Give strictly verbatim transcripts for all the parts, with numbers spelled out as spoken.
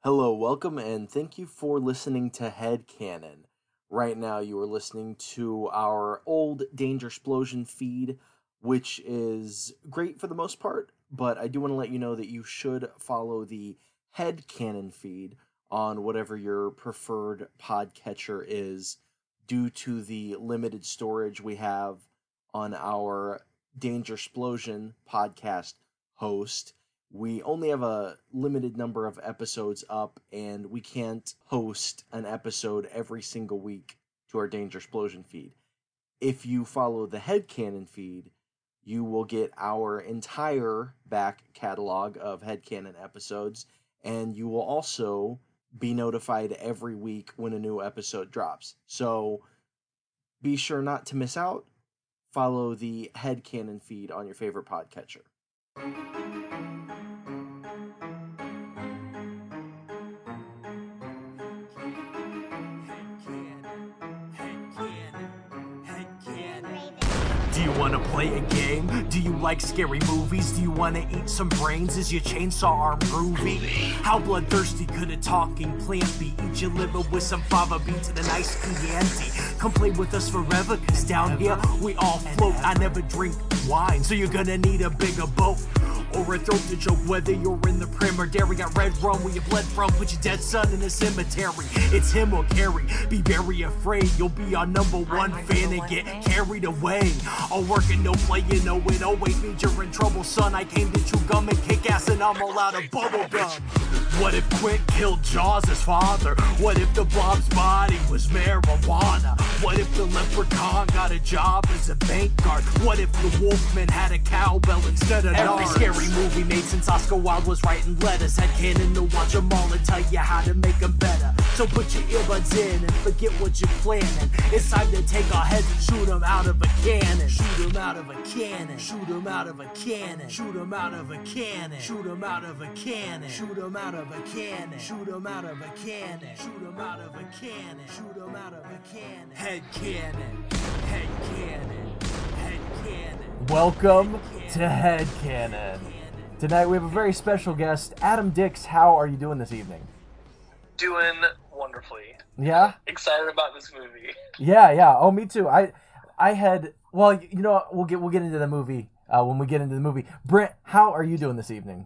Hello, welcome, and thank you for listening to Headcanon. Right now, you are listening to our old Danger Explosion feed, which is great for the most part, but I do want to let you know that you should follow the Headcanon feed on whatever your preferred podcatcher is, due to the limited storage we have on our Danger Explosion podcast host. We only have a limited number of episodes up, and we can't host an episode every single week to our Danger Explosion feed. If you follow the Headcanon feed, you will get our entire back catalog of Headcanon episodes, and you will also be notified every week when a new episode drops. So be sure not to miss out. Follow the Headcanon feed on your favorite podcatcher. Do you wanna play a game? Do you like scary movies? Do you wanna eat some brains? Is your chainsaw arm groovy? How bloodthirsty could a talking plant be? Eat your liver with some fava beans and a nice Chianti. Come play with us forever, cause down here we all float. I never drink wine, so you're gonna need a bigger boat or a throat to choke. Whether you're in the prim or dairy, got red rum where you bled from. Put your dead son in a cemetery. It's him or Carrie. Be very afraid you'll be our number one fan and get carried away. All work and no play, you know it always means you're in trouble, son. I came to chew gum and kick ass, and I'm all out of bubble gum. What if Quint killed Jaws' father? What if the Blob's body was marijuana? What if the leprechaun got a job as a bank guard? What if the Wolfman had a cowbell instead of Every nards? Scary movie made since Oscar Wilde was writing letters. Headcanon to watch them all and tell you how to make them better. So put your earbuds in and forget what you're planning. It's time to take our heads and shoot them out of a cannon. Shoot them out of a cannon. Shoot them out of a cannon. Shoot them out of a cannon. Shoot them out of a cannon. Shoot them out of a cannon. Shoot them out of a cannon. Shoot them out of a cannon. Shoot them out of a cannon. Head cannon. Head cannon. Head cannon. Welcome to Headcanon. Tonight we have a very special guest, Adam Dix. How are you doing this evening? Doing wonderfully. Yeah? Excited about this movie. Yeah, yeah. Oh, me too. I I had well, you know, what? we'll get we'll get into the movie uh, when we get into the movie. Brent, how are you doing this evening?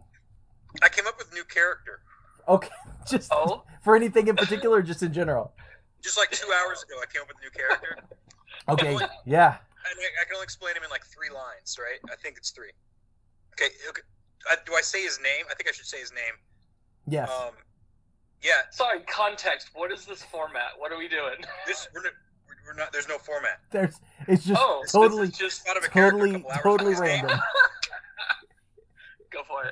I came up with a new character. Okay. Just Oh? for anything in particular or just in general? Just like two hours ago, I came up with a new character. Okay. Yeah. And I, I can only explain him in like three lines, right? I think it's three. Okay. okay. I, do I say his name? I think I should say his name. Yes. Um, yeah. Sorry, context. What is this format? What are we doing? This we're not, we're not. There's no format. There's it's just Oh, this totally This is just thought of a character a totally couple hours totally ago. His name- random. Go for it.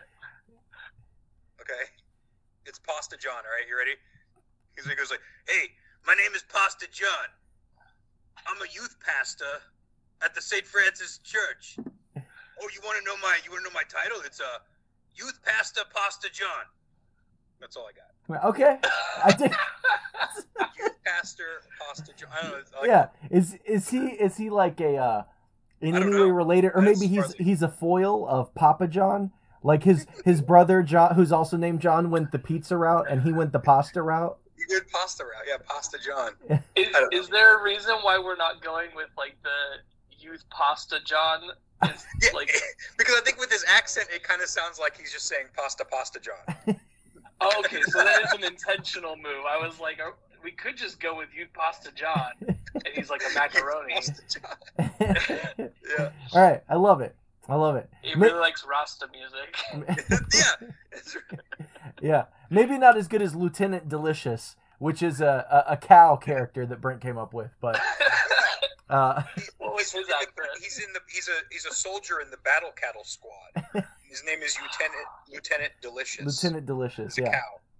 Okay. It's Pasta John. All right, you ready? He's he goes like, "Hey, my name is Pasta John. I'm a youth pastor at the Saint Francis Church. Oh, you want to know my you want to know my title? It's a uh, youth pastor Pasta John. That's all I got. Okay. I did. Youth pastor Pasta John. I don't know. I like Yeah. Is is he is he like a uh, in I any don't way know. related, or That's maybe he's fuzzy. he's a foil of Papa John? Like his his brother John, who's also named John, went the pizza route, and he went the pasta route. You did pasta route. Yeah, Pasta John. Is, I don't know. is there a reason why we're not going with like the youth pasta John? Is, Yeah, like, because I think with his accent, it kind of sounds like he's just saying Pasta Pasta John. oh, okay, so that is an intentional move. I was like, are, we could just go with youth pasta John, and he's like a macaroni. Pasta John. Yeah. All right, I love it. I love it. He Ma- really likes Rasta music. Yeah. That's right. Yeah, maybe not as good as Lieutenant Delicious, which is a, a, a cow character that Brent came up with, but uh, What was He's, his in the- accent? he's in the he's a he's a soldier in the battle cattle squad. His name is Lieutenant Lieutenant Delicious. Lieutenant Delicious. He's a Yeah,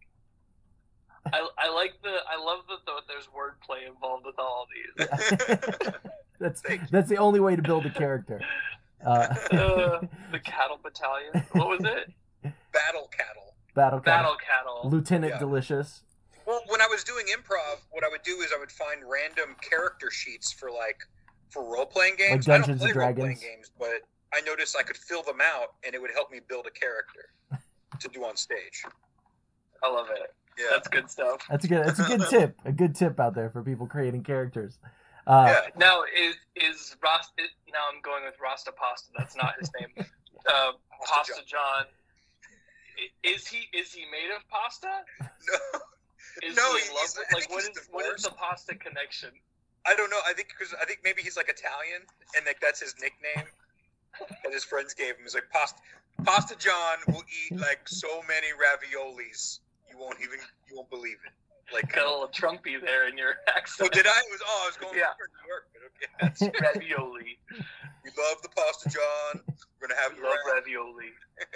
cow. I, I like the I love that the, there's wordplay involved with all of these. that's Thank you. that's the only way to build a character. Uh, Uh, the cattle battalion. What was it? Battle cattle. battle cattle. Battle cattle. Lieutenant Yeah. Delicious. Well, when I was doing improv, what I would do is I would find random character sheets for like for role playing games. Like I don't Dungeons play and role playing Dragons. games, but I noticed I could fill them out, and it would help me build a character to do on stage. I love it. Yeah. That's good stuff. That's a good. That's a good tip. A good tip out there for people creating characters. Uh, Yeah. Now is is Ras? Is, now I'm going with Rasta Pasta. That's not his name. Uh, Pasta John. I- Is he is he made of pasta? No. Is No, he in he's- love with, I like think what he's is what is divorced. the pasta connection? I don't know. I think because I think maybe he's like Italian, and like that's his nickname that his friends gave him. He's like Pasta Pasta John will eat like so many raviolis, you won't even you won't believe it. Like, Got a little Trumpy there in your oh, accent. did I? It was oh, I was going Yeah. for New York, but okay. That's, Ravioli. we love the Pasta John. We're gonna have We the love ra- ravioli.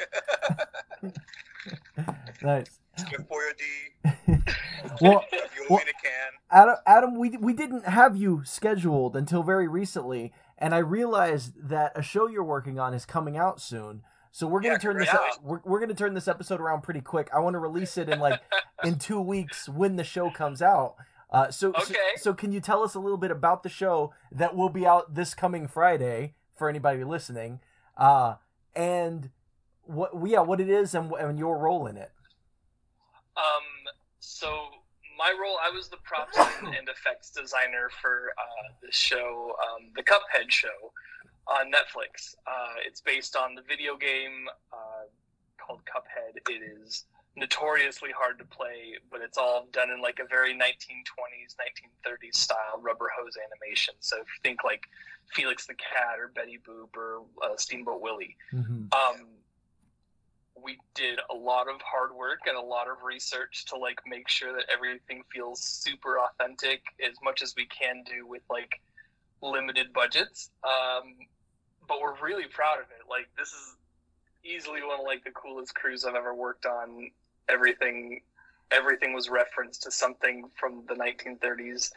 nice. Chicken Boyardee, Well, ravioli well- in a can. Adam, Adam, we we didn't have you scheduled until very recently, and I realized that a show you're working on is coming out soon. So we're gonna Yeah, turn this congratulations. we're, we're gonna turn this episode around pretty quick. I want to release it in like in two weeks when the show comes out. Uh, so, so Okay. so can you tell us a little bit about the show that will be out this coming Friday for anybody listening, uh, and what yeah what it is and and your role in it. Um, so my role, I was the props and, and effects designer for uh, this show, um, the Cuphead show on Netflix. Uh, it's based on the video game uh, called Cuphead. It is notoriously hard to play, but it's all done in like a very nineteen twenties, nineteen thirties style rubber hose animation. So if you think like Felix the Cat or Betty Boop or uh, Steamboat Willie. Mm-hmm. Um, we did a lot of hard work and a lot of research to like make sure that everything feels super authentic as much as we can do with like limited budgets. Um, but we're really proud of it. Like this is easily one of like the coolest crews I've ever worked on. Everything, everything was referenced to something from the nineteen thirties.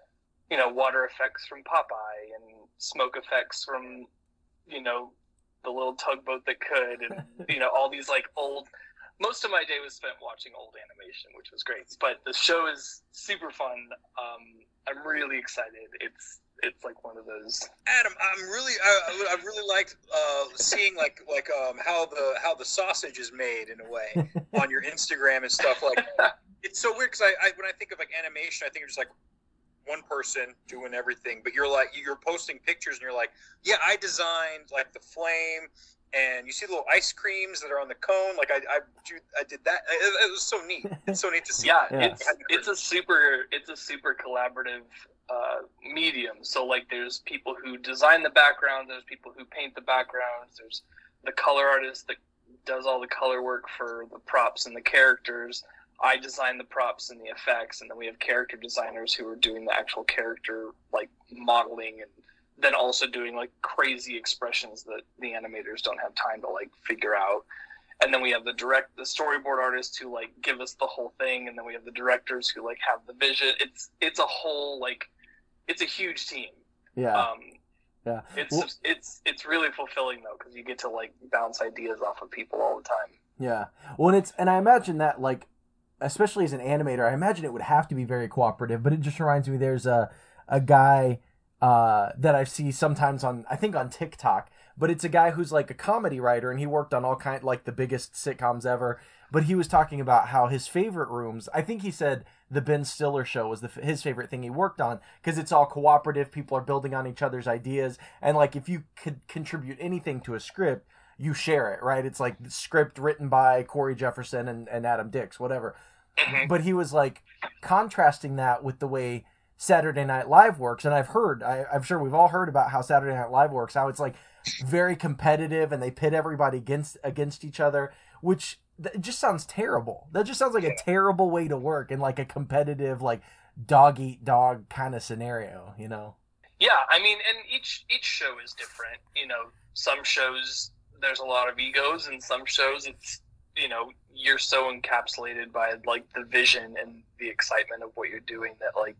You know, water effects from Popeye and smoke effects from, you know, the little tugboat that could, and you know, all these like old. Most of my day was spent watching old animation, which was great. But the show is super fun. Um, I'm really excited. It's it's like one of those. Adam, I'm really, I, I really liked uh, seeing like like um, how the how the sausage is made in a way on your Instagram and stuff. Like, it's so weird because I, I when I think of like animation, I think of just like one person doing everything. But you're like you're posting pictures and you're like, yeah, I designed like the flame, and you see the little ice creams that are on the cone. Like I I, I did that. It, it was so neat. It's so neat to see. Yeah, Yeah. it's it's a super it's a super collaborative uh, medium. So like, there's people who design the background, there's people who paint the backgrounds, there's the color artist that does all the color work for the props and the characters. I design the props and the effects, and then we have character designers who are doing the actual character like modeling, and then also doing like crazy expressions that the animators don't have time to like figure out. And then we have the direct, the storyboard artists who like give us the whole thing, and then we have the directors who like have the vision. It's it's a whole like, it's a huge team. Yeah. Um, Yeah. it's Well- it's it's really fulfilling though, because you get to like bounce ideas off of people all the time. Yeah. Well, and it's and I imagine that like, especially as an animator, I imagine it would have to be very cooperative. But it just reminds me, there's a a guy uh, that I see sometimes on I think on TikTok, but it's a guy who's like a comedy writer, and he worked on all kind like the biggest sitcoms ever. But he was talking about how his favorite rooms, I think he said the Ben Stiller show was the, his favorite thing he worked on, because it's all cooperative. People are building on each other's ideas. And like, if you could contribute anything to a script, you share it, right? It's like the script written by Corey Jefferson and, and Adam Dix, whatever. Mhm. But he was like contrasting that with the way Saturday Night Live works. And I've heard, I, I'm sure we've all heard about how Saturday Night Live works, how it's like very competitive and they pit everybody against against each other, which it just sounds terrible. That just sounds like a terrible way to work in like a competitive, like dog eat dog kind of scenario, you know? Yeah, I mean, and each each show is different. You know, some shows there's a lot of egos, and some shows it's, you know, you're so encapsulated by like the vision and the excitement of what you're doing that like,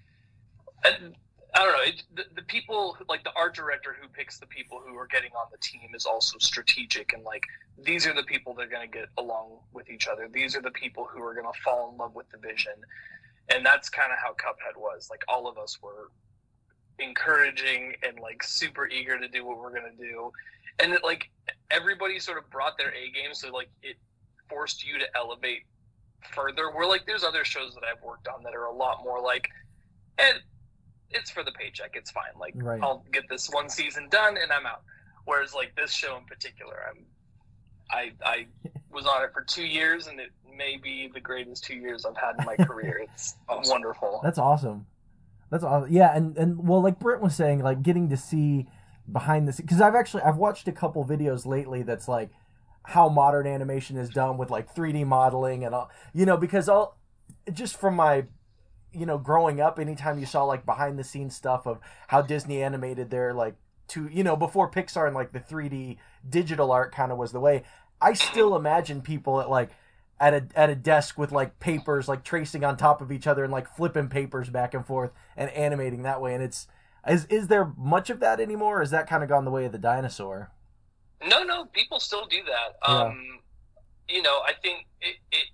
and I don't know, it, the, the people, like the art director who picks the people who are getting on the team is also strategic, and like, these are the people that are going to get along with each other. These are the people who are going to fall in love with the vision. And that's kind of how Cuphead was. Like, all of us were encouraging and like super eager to do what we're going to do. And it, like, everybody sort of brought their A game. So like, it forced you to elevate further. Where like there's other shows that I've worked on that are a lot more like, and it's for the paycheck. It's fine. Like Right. I'll get this one season done and I'm out. Whereas like this show in particular, I'm I I was on it for two years and it may be the greatest two years I've had in my career. It's Awesome. wonderful. That's awesome. That's awesome. Yeah, and, and well, like Britt was saying, like getting to see behind the scenes, because I've actually I've watched a couple videos lately that's like how modern animation is done with like three D modeling and all, you know, because all just from my, you know, growing up, anytime you saw like behind the scenes stuff of how Disney animated their like two, you know, before Pixar and like the three D digital art kind of was the way, I still imagine people at like at a at a desk with like papers like tracing on top of each other and like flipping papers back and forth and animating that way. And it's is is there much of that anymore, or is that kind of gone the way of the dinosaur? No, no, people still do that. Yeah. Um, you know, I think it, it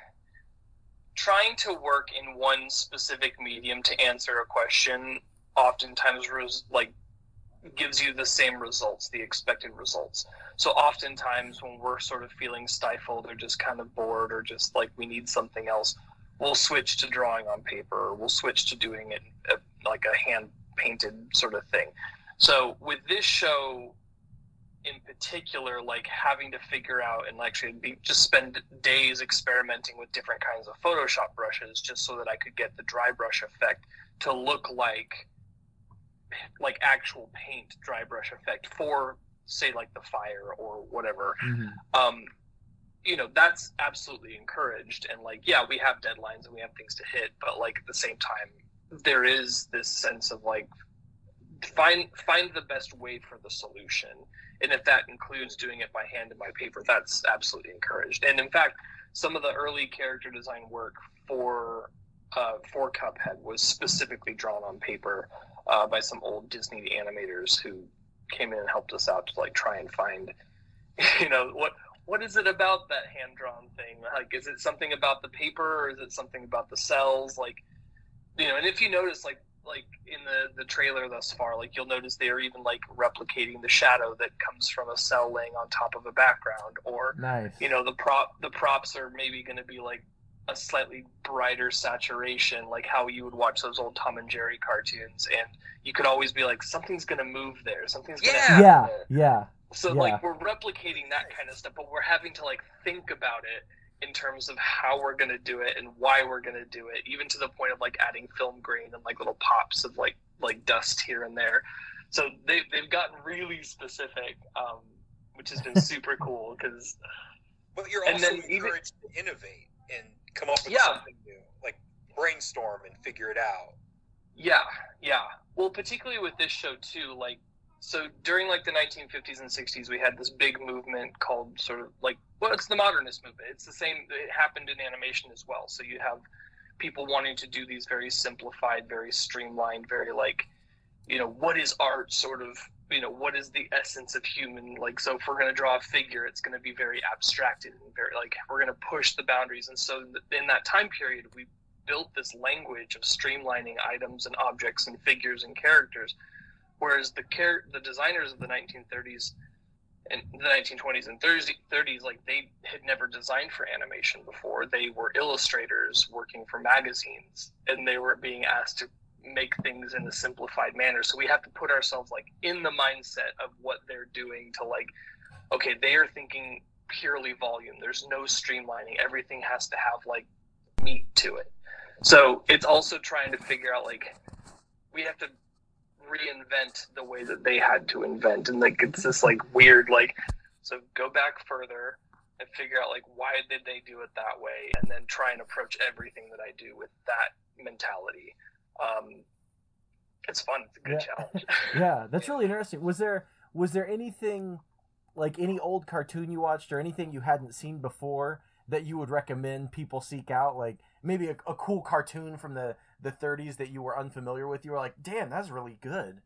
trying to work in one specific medium to answer a question oftentimes res, like gives you the same results, the expected results. So oftentimes when we're sort of feeling stifled or just kind of bored or just like we need something else, we'll switch to drawing on paper, or we'll switch to doing it uh, like a hand painted sort of thing. So with this show in particular, like having to figure out and actually be, just spend days experimenting with different kinds of Photoshop brushes just so that I could get the dry brush effect to look like like actual paint dry brush effect for say like the fire or whatever. Mm-hmm. Um, you know, that's absolutely encouraged. And like, yeah, we have deadlines and we have things to hit, but like at the same time, there is this sense of like, find, find the best way for the solution. And if that includes doing it by hand and by paper, that's absolutely encouraged. And in fact, some of the early character design work for, uh, for Cuphead was specifically drawn on paper, uh, by some old Disney animators who came in and helped us out to like try and find, you know, what, what is it about that hand-drawn thing? Like, is it something about the paper, or is it something about the cells? Like, you know, and if you notice, like, like in the, the trailer thus far, like you'll notice they are even like replicating the shadow that comes from a cell laying on top of a background, or, Nice. you know, the prop, the props are maybe going to be like a slightly brighter saturation, like how you would watch those old Tom and Jerry cartoons, and you could always be like, something's going to move there, something's going to Yeah. happen Yeah, there. yeah. So Yeah. like we're replicating that kind of stuff, but we're having to like think about it in terms of how we're going to do it and why we're going to do it, even to the point of like adding film grain and like little pops of like like dust here and there. So they they've gotten really specific, um, which has been super cool because. But you're And also then even- encouraged to innovate and come up with Yeah. something new, like brainstorm and figure it out. Yeah, yeah. Well, particularly with this show too, like, so during like the nineteen fifties and sixties, we had this big movement called sort of like, well, it's the modernist movement. It's the same, it happened in animation as well. So you have people wanting to do these very simplified, very streamlined, very like, you know, what is art sort of, you know, what is the essence of human? Like, so if we're going to draw a figure, it's going to be very abstracted and very like, we're going to push the boundaries. And so in that time period, we built this language of streamlining items and objects and figures and characters, whereas the char- the designers of the nineteen thirties and the nineteen twenties and thirties, like they had never designed for animation before. They were illustrators working for magazines, and they were being asked to make things in a simplified manner. So we have to put ourselves like in the mindset of what they're doing to like, okay, they are thinking purely volume. There's no streamlining. Everything has to have like meat to it. So it's also trying to figure out like we have to reinvent the way that they had to invent, and like it's this like weird like, so go back further and figure out like why did they do it that way, and then try and approach everything that I do with that mentality. Um, it's fun. It's a good Yeah. challenge. Yeah, that's really interesting. Was there was there anything like any old cartoon you watched or anything you hadn't seen before that you would recommend people seek out? Like maybe a, a cool cartoon from the, the thirties that you were unfamiliar with. You were like, damn, that's really good.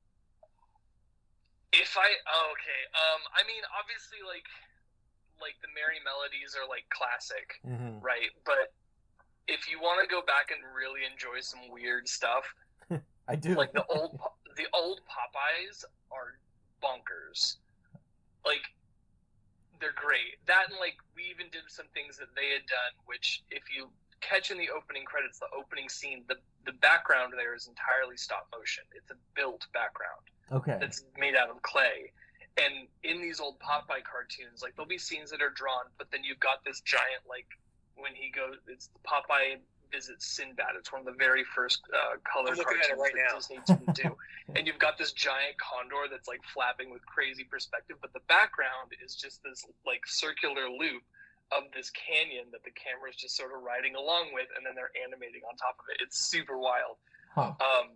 If I oh, okay, um, I mean obviously like like the Merry Melodies are like classic, Mm-hmm. right? But if you want to go back and really enjoy some weird stuff, I do. like the old the old Popeyes are bonkers. Like they're great. That and like we even did some things that they had done, which if you catch in the opening credits, the opening scene, the the background there is entirely stop motion. It's a built background. Okay. That's made out of clay. And in these old Popeye cartoons, like there'll be scenes that are drawn, but then you've got this giant, like when he goes, it's Popeye visits Sinbad. It's one of the very first uh, color I'm looking cartoons at it right that now. Disney didn't do. And you've got this giant condor that's like flapping with crazy perspective, but the background is just this like circular loop of this canyon that the camera is just sort of riding along with, and then they're animating on top of it. It's super wild. Huh. Um,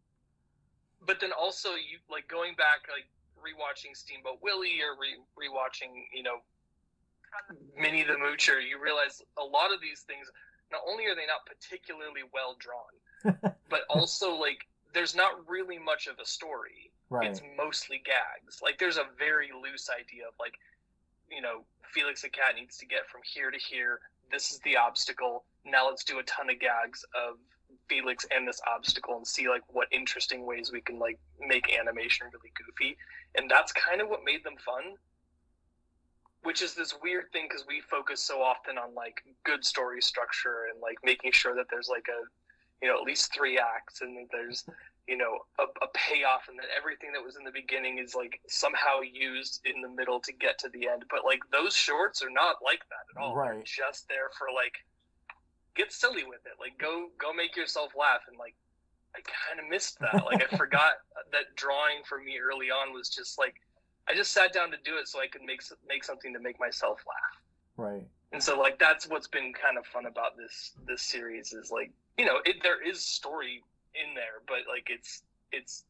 but then also you like going back, like rewatching Steamboat Willie or re- rewatching, you know, Minnie the Moocher, you realize a lot of these things, not only are they not particularly well drawn, but also like there's not really much of a story. Right. It's mostly gags. Like there's a very loose idea of like, you know, Felix the cat needs to get from here to here. This is the obstacle. Now let's do a ton of gags of Felix and this obstacle and see like what interesting ways we can like make animation really goofy. And that's kind of what made them fun. Which is this weird thing because we focus so often on like good story structure and like making sure that there's like a, you know, at least three acts and that there's, you know, a, a payoff and that everything that was in the beginning is like somehow used in the middle to get to the end. But like those shorts are not like that at all. Right. They're just there for like, get silly with it. Like go, go make yourself laugh. And like, I kind of missed that. Like I forgot that drawing for me early on was just like, I just sat down to do it so I could make make something to make myself laugh. Right. And so like that's what's been kind of fun about this this series is like, you know, it, there is story in there, but like it's it's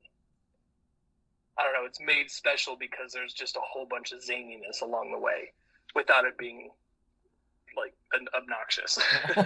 I don't know, it's made special because there's just a whole bunch of zaniness along the way without it being like an obnoxious.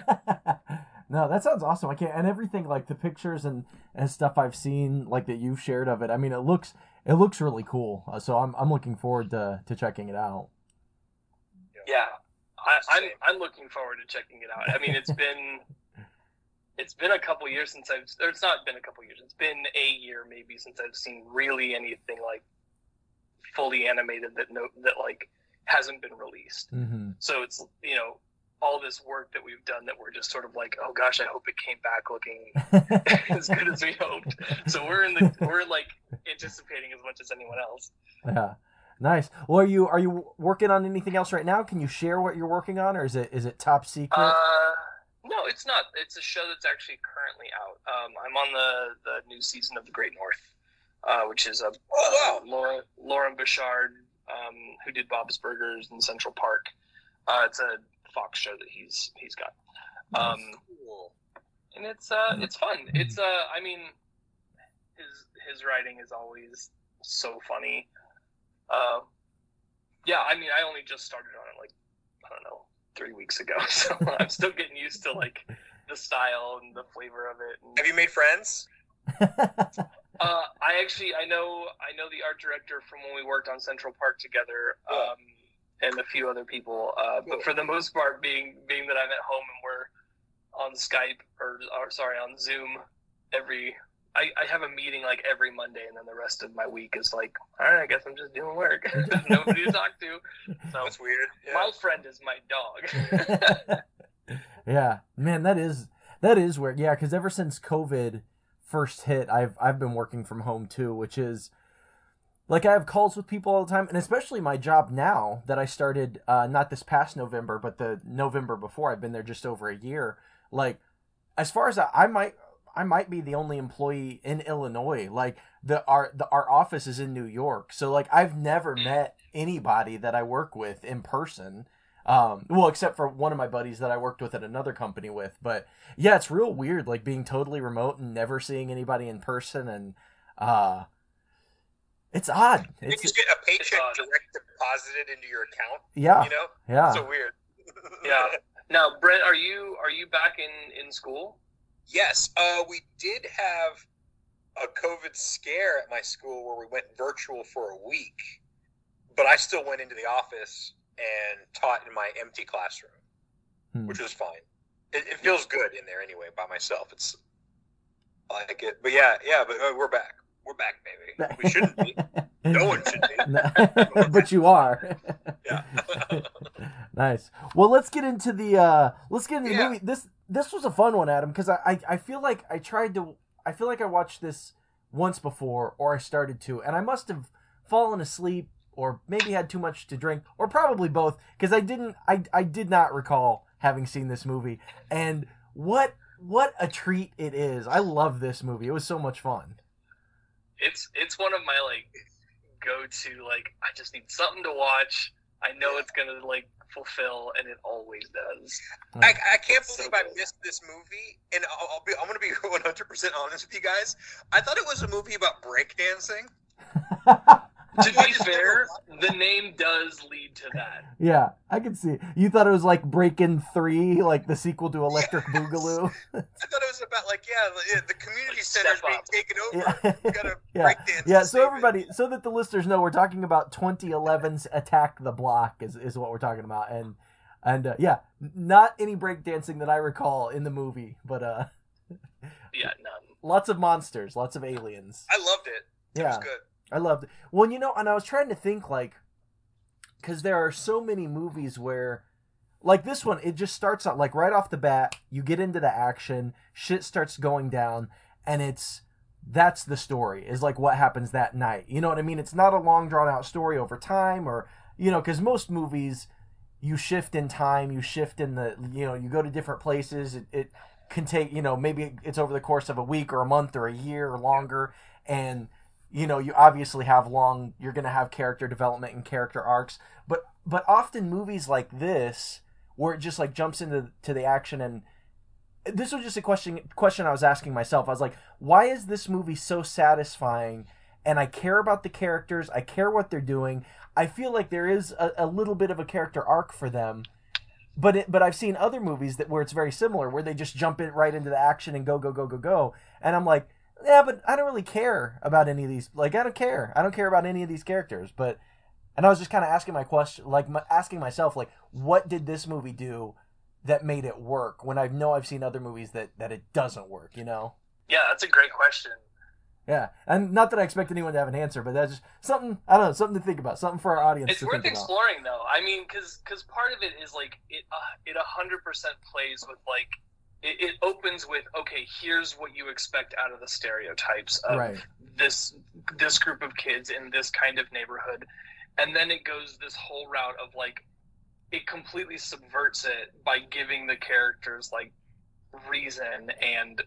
No, that sounds awesome. I can't, and everything like the pictures and, and stuff I've seen, like that you've shared of it. I mean, it looks it looks really cool. Uh, so I'm I'm looking forward to, to checking it out. Yeah, I, I'm I'm looking forward to checking it out. I mean, it's been it's been a couple years since I've, or it's not been a couple years. It's been a year maybe since I've seen really anything like fully animated that no that like hasn't been released. Mm-hmm. So it's, you know, all this work that we've done that we're just sort of like, oh gosh, I hope it came back looking as good as we hoped. So we're in the we're like anticipating as much as anyone else. Yeah, nice. Well, are you are you working on anything else right now? Can you share what you're working on, or is it is it top secret? Uh, no, it's not. It's a show that's actually currently out. Um, I'm on the the new season of The Great North, uh, which is a Oh, wow. uh, Laura Lauren Bouchard, um, who did Bob's Burgers and Central Park. Uh, it's a Fox show that he's he's got, um, Cool. and it's uh it's fun. It's uh I mean, his his writing is always so funny. Uh, yeah, I mean, I only just started on it like I don't know three weeks ago, so I'm still getting used to like the style and the flavor of it. And, Have you made friends? Uh, I actually I know I know the art director from when we worked on Central Park together, um, and a few other people. Uh, but for the most part, being being that I'm at home and we're on Skype or, or sorry on Zoom every. I, I have a meeting like every Monday, and then the rest of my week is like, all right, I guess I'm just doing work. There's nobody to talk to. So That's weird. Yeah. my friend is my dog. Yeah, man, that is that is weird. Yeah, because ever since COVID first hit, I've I've been working from home too, which is like I have calls with people all the time, and especially my job now that I started uh, not this past November, but the November before. I've been there just over a year. Like, as far as I, I might. I might be the only employee in Illinois. Like the our the our office is in New York, so like I've never met anybody that I work with in person. Um, well, except for one of my buddies that I worked with at another company with. But yeah, it's real weird, like being totally remote and never seeing anybody in person, and uh, it's odd. You It's just get a paycheck odd. direct deposited into your account. yeah, You know, yeah. so weird. Yeah. Now, Brent, are you are you back in, in school? Yes, uh, we did have a COVID scare at my school where we went virtual for a week, but I still went into the office and taught in my empty classroom, Hmm. which was fine. It, it feels good in there anyway by myself. It's I like it, but yeah, yeah. But uh, we're back. We're back, baby. We shouldn't be. No one should be. But you are. Yeah. Nice. Well, let's get into the uh let's get into the Yeah. movie. This this was a fun one, Adam, because I, I I feel like I tried to I feel like I watched this once before, or I started to, and I must have fallen asleep or maybe had too much to drink, or probably both, because I didn't I I did not recall having seen this movie. And what what a treat it is. I love this movie. It was so much fun. It's it's one of my like go to, like, I just need something to watch. I know it's gonna like fulfill, and it always does. I, I can't It's believe so I good. missed this movie, and I'll, I'll be I'm gonna be one hundred percent honest with you guys. I thought it was a movie about breakdancing. To be fair, the name does lead to that. Yeah, I can see. You thought it was like Breakin' three, like the sequel to Electric Yes. Boogaloo. I thought it was about like yeah, the, the community Like, center's step being up. taken over. Yeah. You gotta Yeah. breakdance. Yeah, to so save everybody, it. so that the listeners know, we're talking about twenty eleven's Attack the Block is, is what we're talking about. And, and uh, yeah, n- not any breakdancing that I recall in the movie, but uh, Yeah, none. lots of monsters, lots of aliens. I loved it. It Yeah. was good. I loved it. Well, you know, and I was trying to think, like, because there are so many movies where, like this one, it just starts out, like, right off the bat, you get into the action, shit starts going down, and it's, that's the story, is like what happens that night. You know what I mean? It's not a long, drawn out story over time, or, you know, because most movies, you shift in time, you shift in the, you know, you go to different places, it, it can take, you know, maybe it's over the course of a week or a month or a year or longer, and you know, you obviously have long, you're going to have character development and character arcs, but but often movies like this, where it just like jumps into to the action, and this was just a question question I was asking myself. I was like, why is this movie so satisfying? And I care about the characters, I care what they're doing. I feel like there is a, a little bit of a character arc for them, but it, but I've seen other movies that where it's very similar, where they just jump in right into the action and go go go go go, and I'm like, yeah, but I don't really care about any of these. Like, I don't care. I don't care about any of these characters. But, and I was just kind of asking my question, like, my, asking myself, like, what did this movie do that made it work? When I know I've seen other movies that that it doesn't work, you know? Yeah, that's a great question. Yeah, and not that I expect anyone to have an answer, but that's just something. I don't know, something to think about, something for our audience It's to worth think about. exploring, though. I mean, because because part of it is like it uh, it a hundred percent plays with like it, it opens with, okay, here's what you expect out of the stereotypes of Right. this this group of kids in this kind of neighborhood, and then it goes this whole route of like it completely subverts it by giving the characters like reason and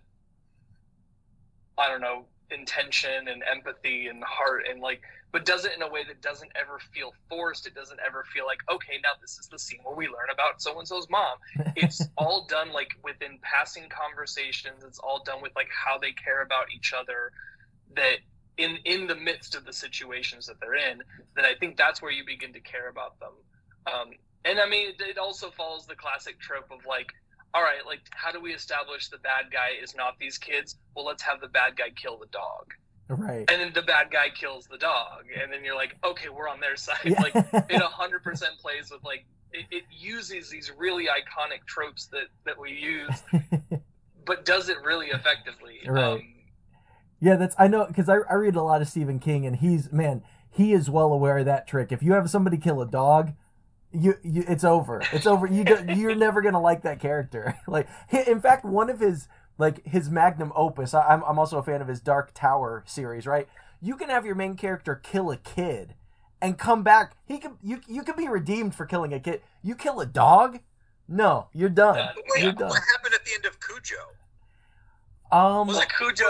I don't know, intention and empathy and heart, and like, but does it in a way that doesn't ever feel forced. It doesn't ever feel like, okay, now this is the scene where we learn about so and so's mom. It's all done like within passing conversations. It's all done with like how they care about each other, that in in the midst of the situations that they're in, that I think that's where you begin to care about them. Um, and I mean, it, it also follows the classic trope of like, all right, like, how do we establish the bad guy is not these kids? Well, let's have the bad guy kill the dog. Right. And then the bad guy kills the dog. And then you're like, okay, we're on their side. Yeah. Like, it one hundred percent plays with, like, it, it uses these really iconic tropes that, that we use, but does it really effectively. Right. Um, Yeah, that's I know because I I read a lot of Stephen King, and he's man, he is well aware of that trick. If you have somebody kill a dog, you, you it's over. It's over. You don't, you're never gonna like that character. Like, he- in fact, one of his like his magnum opus. I, I'm I'm also a fan of his Dark Tower series. Right, you can have your main character kill a kid, and come back. He can you you can be redeemed for killing a kid. You kill a dog, no, you're done. Yeah. Wait, You're what done. happened at the end of Cujo? Um, Was like, Cujo,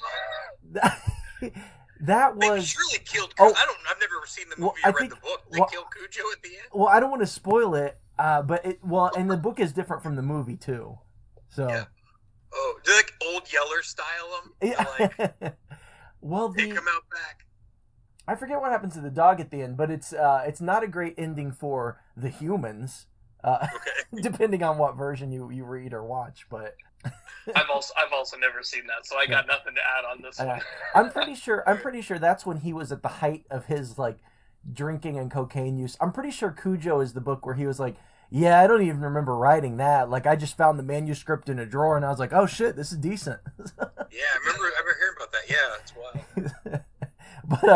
that They was. surely killed. Oh. I don't. I've never seen the movie Well, or I read think- the book. They well- killed Cujo at the end. Well, I don't want to spoil it, uh, but it well, and the book is different from the movie too. So, Yeah. Oh, do they like old Yeller style them? yeah. Like well, they the come out back. I forget what happens to the dog at the end, but it's uh, it's not a great ending for the humans, uh, Okay. depending on what version you, you read or watch. But I've also I've also never seen that, so I got nothing to add on this uh, one. I'm pretty sure I'm pretty sure that's when he was at the height of his like drinking and cocaine use. I'm pretty sure Cujo is the book where he was like, yeah, I don't even remember writing that. Like, I just found the manuscript in a drawer, and I was like, oh shit, this is decent. Yeah, I remember. I remember hearing about that. Yeah, it's wild. but uh,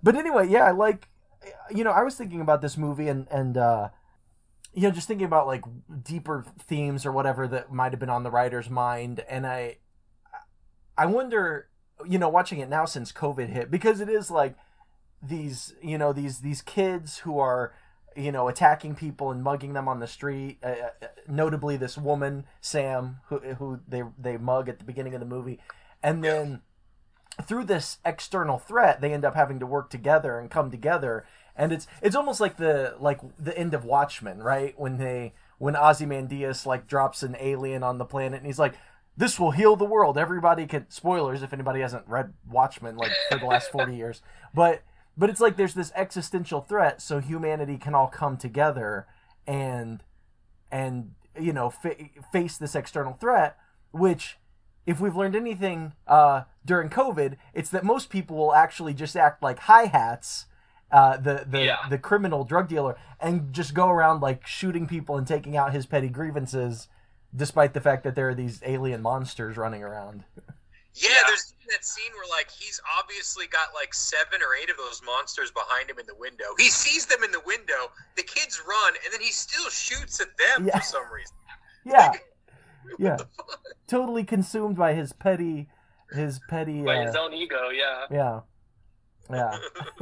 but anyway, yeah, I like, you know, I was thinking about this movie and and uh, you know, just thinking about like deeper themes or whatever that might have been on the writer's mind, and I, I wonder, you know, watching it now since COVID hit, because it is like these, you know, these these kids who are, you know, attacking people and mugging them on the street. Uh, notably, this woman Sam, who who they they mug at the beginning of the movie, and then through this external threat, they end up having to work together and come together. And it's it's almost like the like the end of Watchmen, right? When they when Ozymandias like drops an alien on the planet, and he's like, "This will heal the world. Everybody can." Spoilers if anybody hasn't read Watchmen like for the last forty years, but but it's like there's this existential threat, so humanity can all come together and and you know fa- face this external threat. Which, if we've learned anything uh, during COVID, it's that most people will actually just act like hi-hats. Uh, the the, Yeah. the criminal drug dealer, and just go around like shooting people and taking out his petty grievances, despite the fact that there are these alien monsters running around. Yeah, Yeah. there's that scene where like he's obviously got like seven or eight of those monsters behind him in the window. He sees them in the window. The kids run, and then he still shoots at them Yeah. for some reason. Yeah, What yeah, the fuck? totally consumed by his petty, his petty. By Uh, his own ego, yeah. yeah, yeah.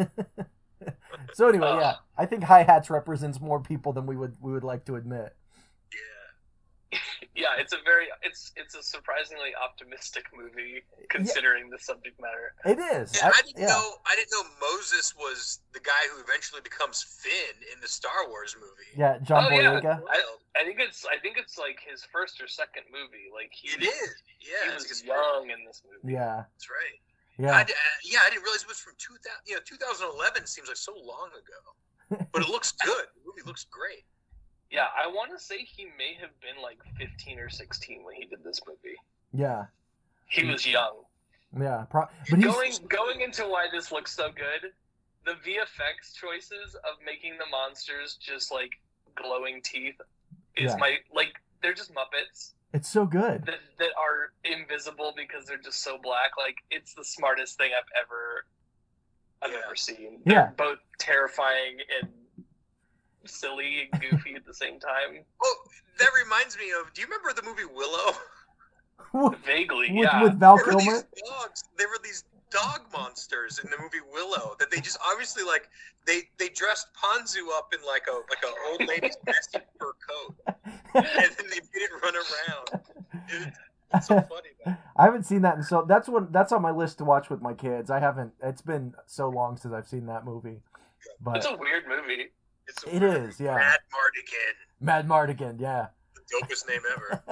So anyway, Ugh. yeah, I think hi hats represents more people than we would we would like to admit. Yeah. Yeah, it's a very it's it's a surprisingly optimistic movie considering the subject matter. It is. And I, I- didn't yeah. know I didn't know Moses was the guy who eventually becomes Finn in the Star Wars movie. Yeah, John Oh, yeah. Boyega. I, I think it's I think it's like his first or second movie. Like he It is. Yeah, he it's was his young in this movie. Yeah, That's right. yeah. I, d- uh, yeah, I didn't realize it was from two thousand. You know, twenty eleven seems like so long ago, but it looks good. The movie looks great. Yeah, I want to say he may have been like fifteen or sixteen when he did this movie. Yeah, He was young. yeah. Pro- but he's Going going into why this looks so good, the V F X choices of making the monsters just like glowing teeth is Yeah. my like they're just Muppets it's so good. that that are invisible because they're just so black. Like it's the smartest thing I've ever I've Yeah. ever seen. Yeah. They're both terrifying and silly and goofy at the same time. Oh, that reminds me of. Do you remember the movie Willow? with, Vaguely, with, yeah. with Val There were Kilmer. these dogs. There were these dog monsters in the movie Willow that they just obviously like they they dressed Ponzu up in like a like a old lady's messy fur coat, and then they made it run around. It- It's so funny. Man. I haven't seen that, and so that's what that's on my list to watch with my kids. I haven't. It's been so long since I've seen that movie. But It's a weird movie. It's a It weird- is, yeah. Mad Mardigan, Mad Mardigan, yeah. the dopest name ever.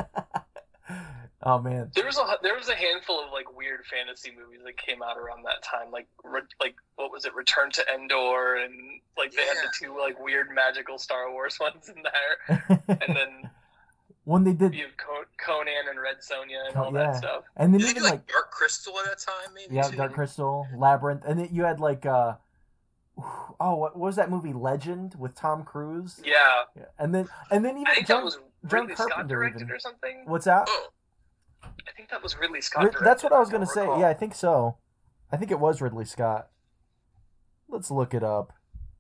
Oh man, There was a there was a handful of like weird fantasy movies that came out around that time, like re, like what was it, Return to Endor, and like they had Yeah. the two like weird magical Star Wars ones in there, and then when they did, you have Co- Conan and Red Sonja and Co- all yeah. that stuff. and then Did they even do like, like Dark Crystal at that time? Maybe. yeah, too? Dark Crystal, Labyrinth, and then you had like uh, oh, what was that movie, Legend, with Tom Cruise? Yeah, Yeah. And then and then even I think John, that was John Ridley Scott Carpenter directed even. or something. What's that? Oh, I think that was Ridley Scott. Rid- directed, That's what I was don't gonna say. recall. Yeah, I think so. I think it was Ridley Scott. Let's look it up.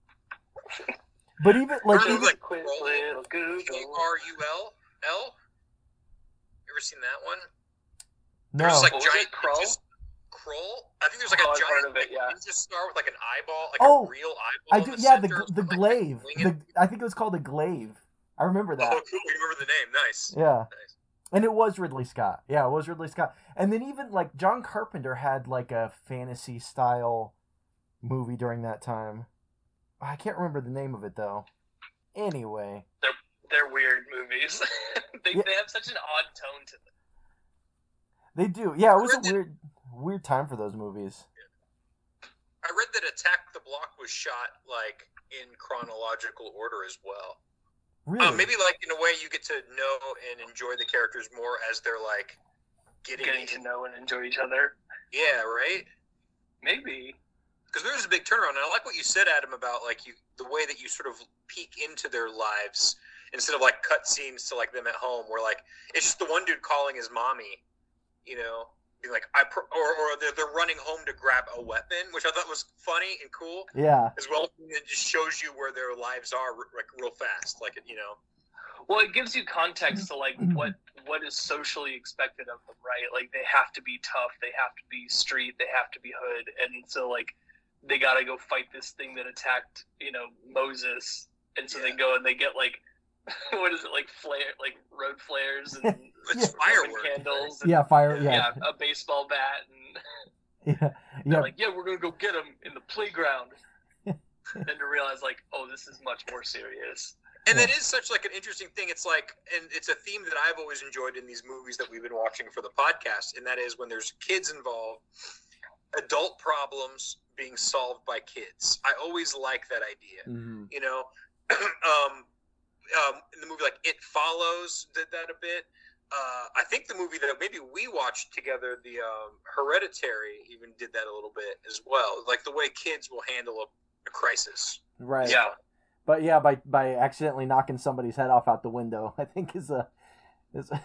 But even like, Remember, even, like, Quick Roll- little K Google. R U L L. You ever seen that one? no, There's like What was giant it, Krull? ninja- Krull. I think there's like Oh, a I've giant heard of it, like, yeah. ninja star with like an eyeball, like Oh, a real eyeball. I in do. the Yeah, the center, gl- the with, like, glaive. wing in The it. I think it was called the glaive. I remember that. Oh, cool! You remember the name? Nice. Yeah. Nice. And it was Ridley Scott. Yeah, it was Ridley Scott. And then even like John Carpenter had like a fantasy style movie during that time. I can't remember the name of it though. Anyway, They're weird movies. they Yeah. they have such an odd tone to them. they do. Yeah, it was a Read that- weird weird time for those movies. I read that Attack the Block was shot like in chronological order as well. Really? Uh, maybe like in a way you get to know and enjoy the characters more as they're like getting, Getting to know and enjoy each other. Yeah, right. Maybe. Because there's a big turnaround, and I like what you said, Adam, about like you the way that you sort of peek into their lives instead of like cut scenes to like them at home, where like it's just the one dude calling his mommy, you know. be like, I pro- or or they're, they're running home to grab a weapon, which I thought was funny and cool. Yeah. As well, it just shows you where their lives are like real fast, like you know. Well, it gives you context to like what what is socially expected of them, right? Like they have to be tough, they have to be street, they have to be hood, and so like they got to go fight this thing that attacked, you know, Moses, and so Yeah. they go and they get like what is it like flare like road flares and It's Roman fireworks. candles, and, Yeah, fire. yeah, Yeah, a baseball bat, and yeah, they're yeah. like, yeah, we're gonna go get him in the playground. Then to realize like, oh, this is much more serious. And that is such like an interesting thing. It's like, and it's a theme that I've always enjoyed in these movies that we've been watching for the podcast, and that is when there's kids involved, adult problems being solved by kids. I always like that idea. Mm-hmm. You know, um, um, in the movie like It Follows did that a bit. Uh, I think the movie that maybe we watched together, the um, Hereditary, even did that a little bit as well. Like the way kids will handle a, a crisis. Right. Yeah. But yeah, by by accidentally knocking somebody's head off out the window, I think is a is a,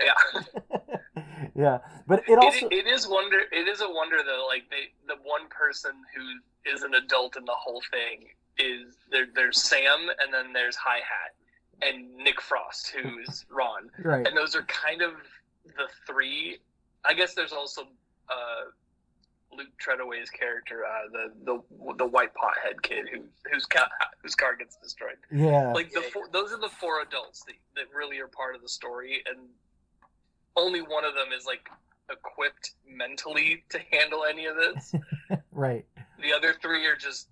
Yeah. yeah. But it also it, it is wonder. It is a wonder though. Like they, the one person who is an adult in the whole thing is there. There's Sam, and then there's Hi Hat, and Nick Frost, who's Ron, right. and those are kind of the three. I guess there's also uh, Luke Treadaway's character, uh, the the the white pothead kid who whose car whose car gets destroyed. Yeah. Like the four, those are the four adults that, that really are part of the story, and only one of them is like equipped mentally to handle any of this. Right. The other three are just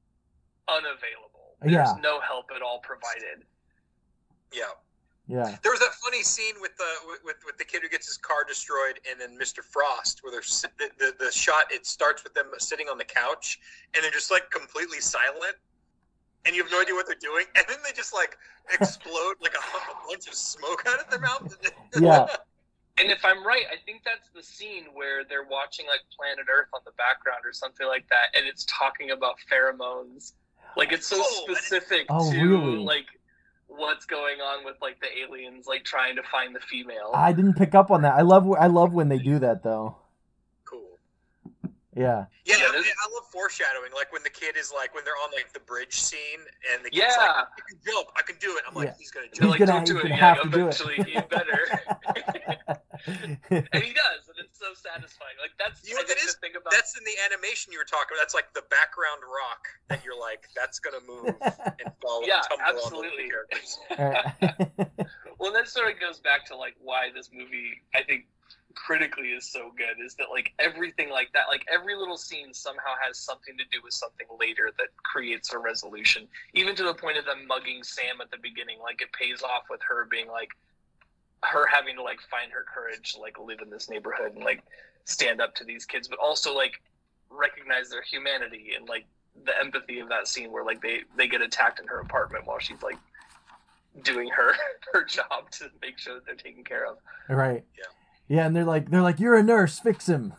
unavailable. There's Yeah. no help at all provided. Yeah. Yeah. There was that funny scene with the with, with the kid who gets his car destroyed, and then Mister Frost, where they're sit- the, the the shot. It starts with them sitting on the couch, and they're just like completely silent, and you have no idea what they're doing, and then they just like explode like a, a bunch of smoke out of their mouth. Yeah. And if I'm right, I think that's the scene where they're watching like Planet Earth on the background or something like that, and it's talking about pheromones. Like it's so Oh, specific Oh, to really? like what's going on with like the aliens like trying to find the female. I didn't pick up on that. I love I love when they do that though. Cool. Yeah. Yeah, Yeah, I, there's- I love foreshadowing. Like when the kid is like when they're on like the bridge scene, and the kid's Yeah. like, "I can jump, I can do it." I'm like, Yeah. "He's gonna He's jump." They're like, gonna- don't do he's it gonna yet. have to do it. Eventually, he better. And he does, and it's so satisfying. Like that's You know I what that think is? the thing about That's in the animation you were talking about. That's like the background rock that you're like, that's gonna move and fall Yeah, and tumble absolutely. on the characters. Alright. Well, that sort of goes back to like why this movie, I think, critically is so good. Is that like everything like that, like every little scene somehow has something to do with something later that creates a resolution. Even to the point of them mugging Sam at the beginning, like it pays off with her being like, her having to like find her courage to like live in this neighborhood and like stand up to these kids, but also like recognize their humanity and like the empathy of that scene where like they they get attacked in her apartment while she's like doing her her job to make sure that they're taken care of. Right. Yeah. Yeah, and they're like they're like, "You're a nurse, fix him."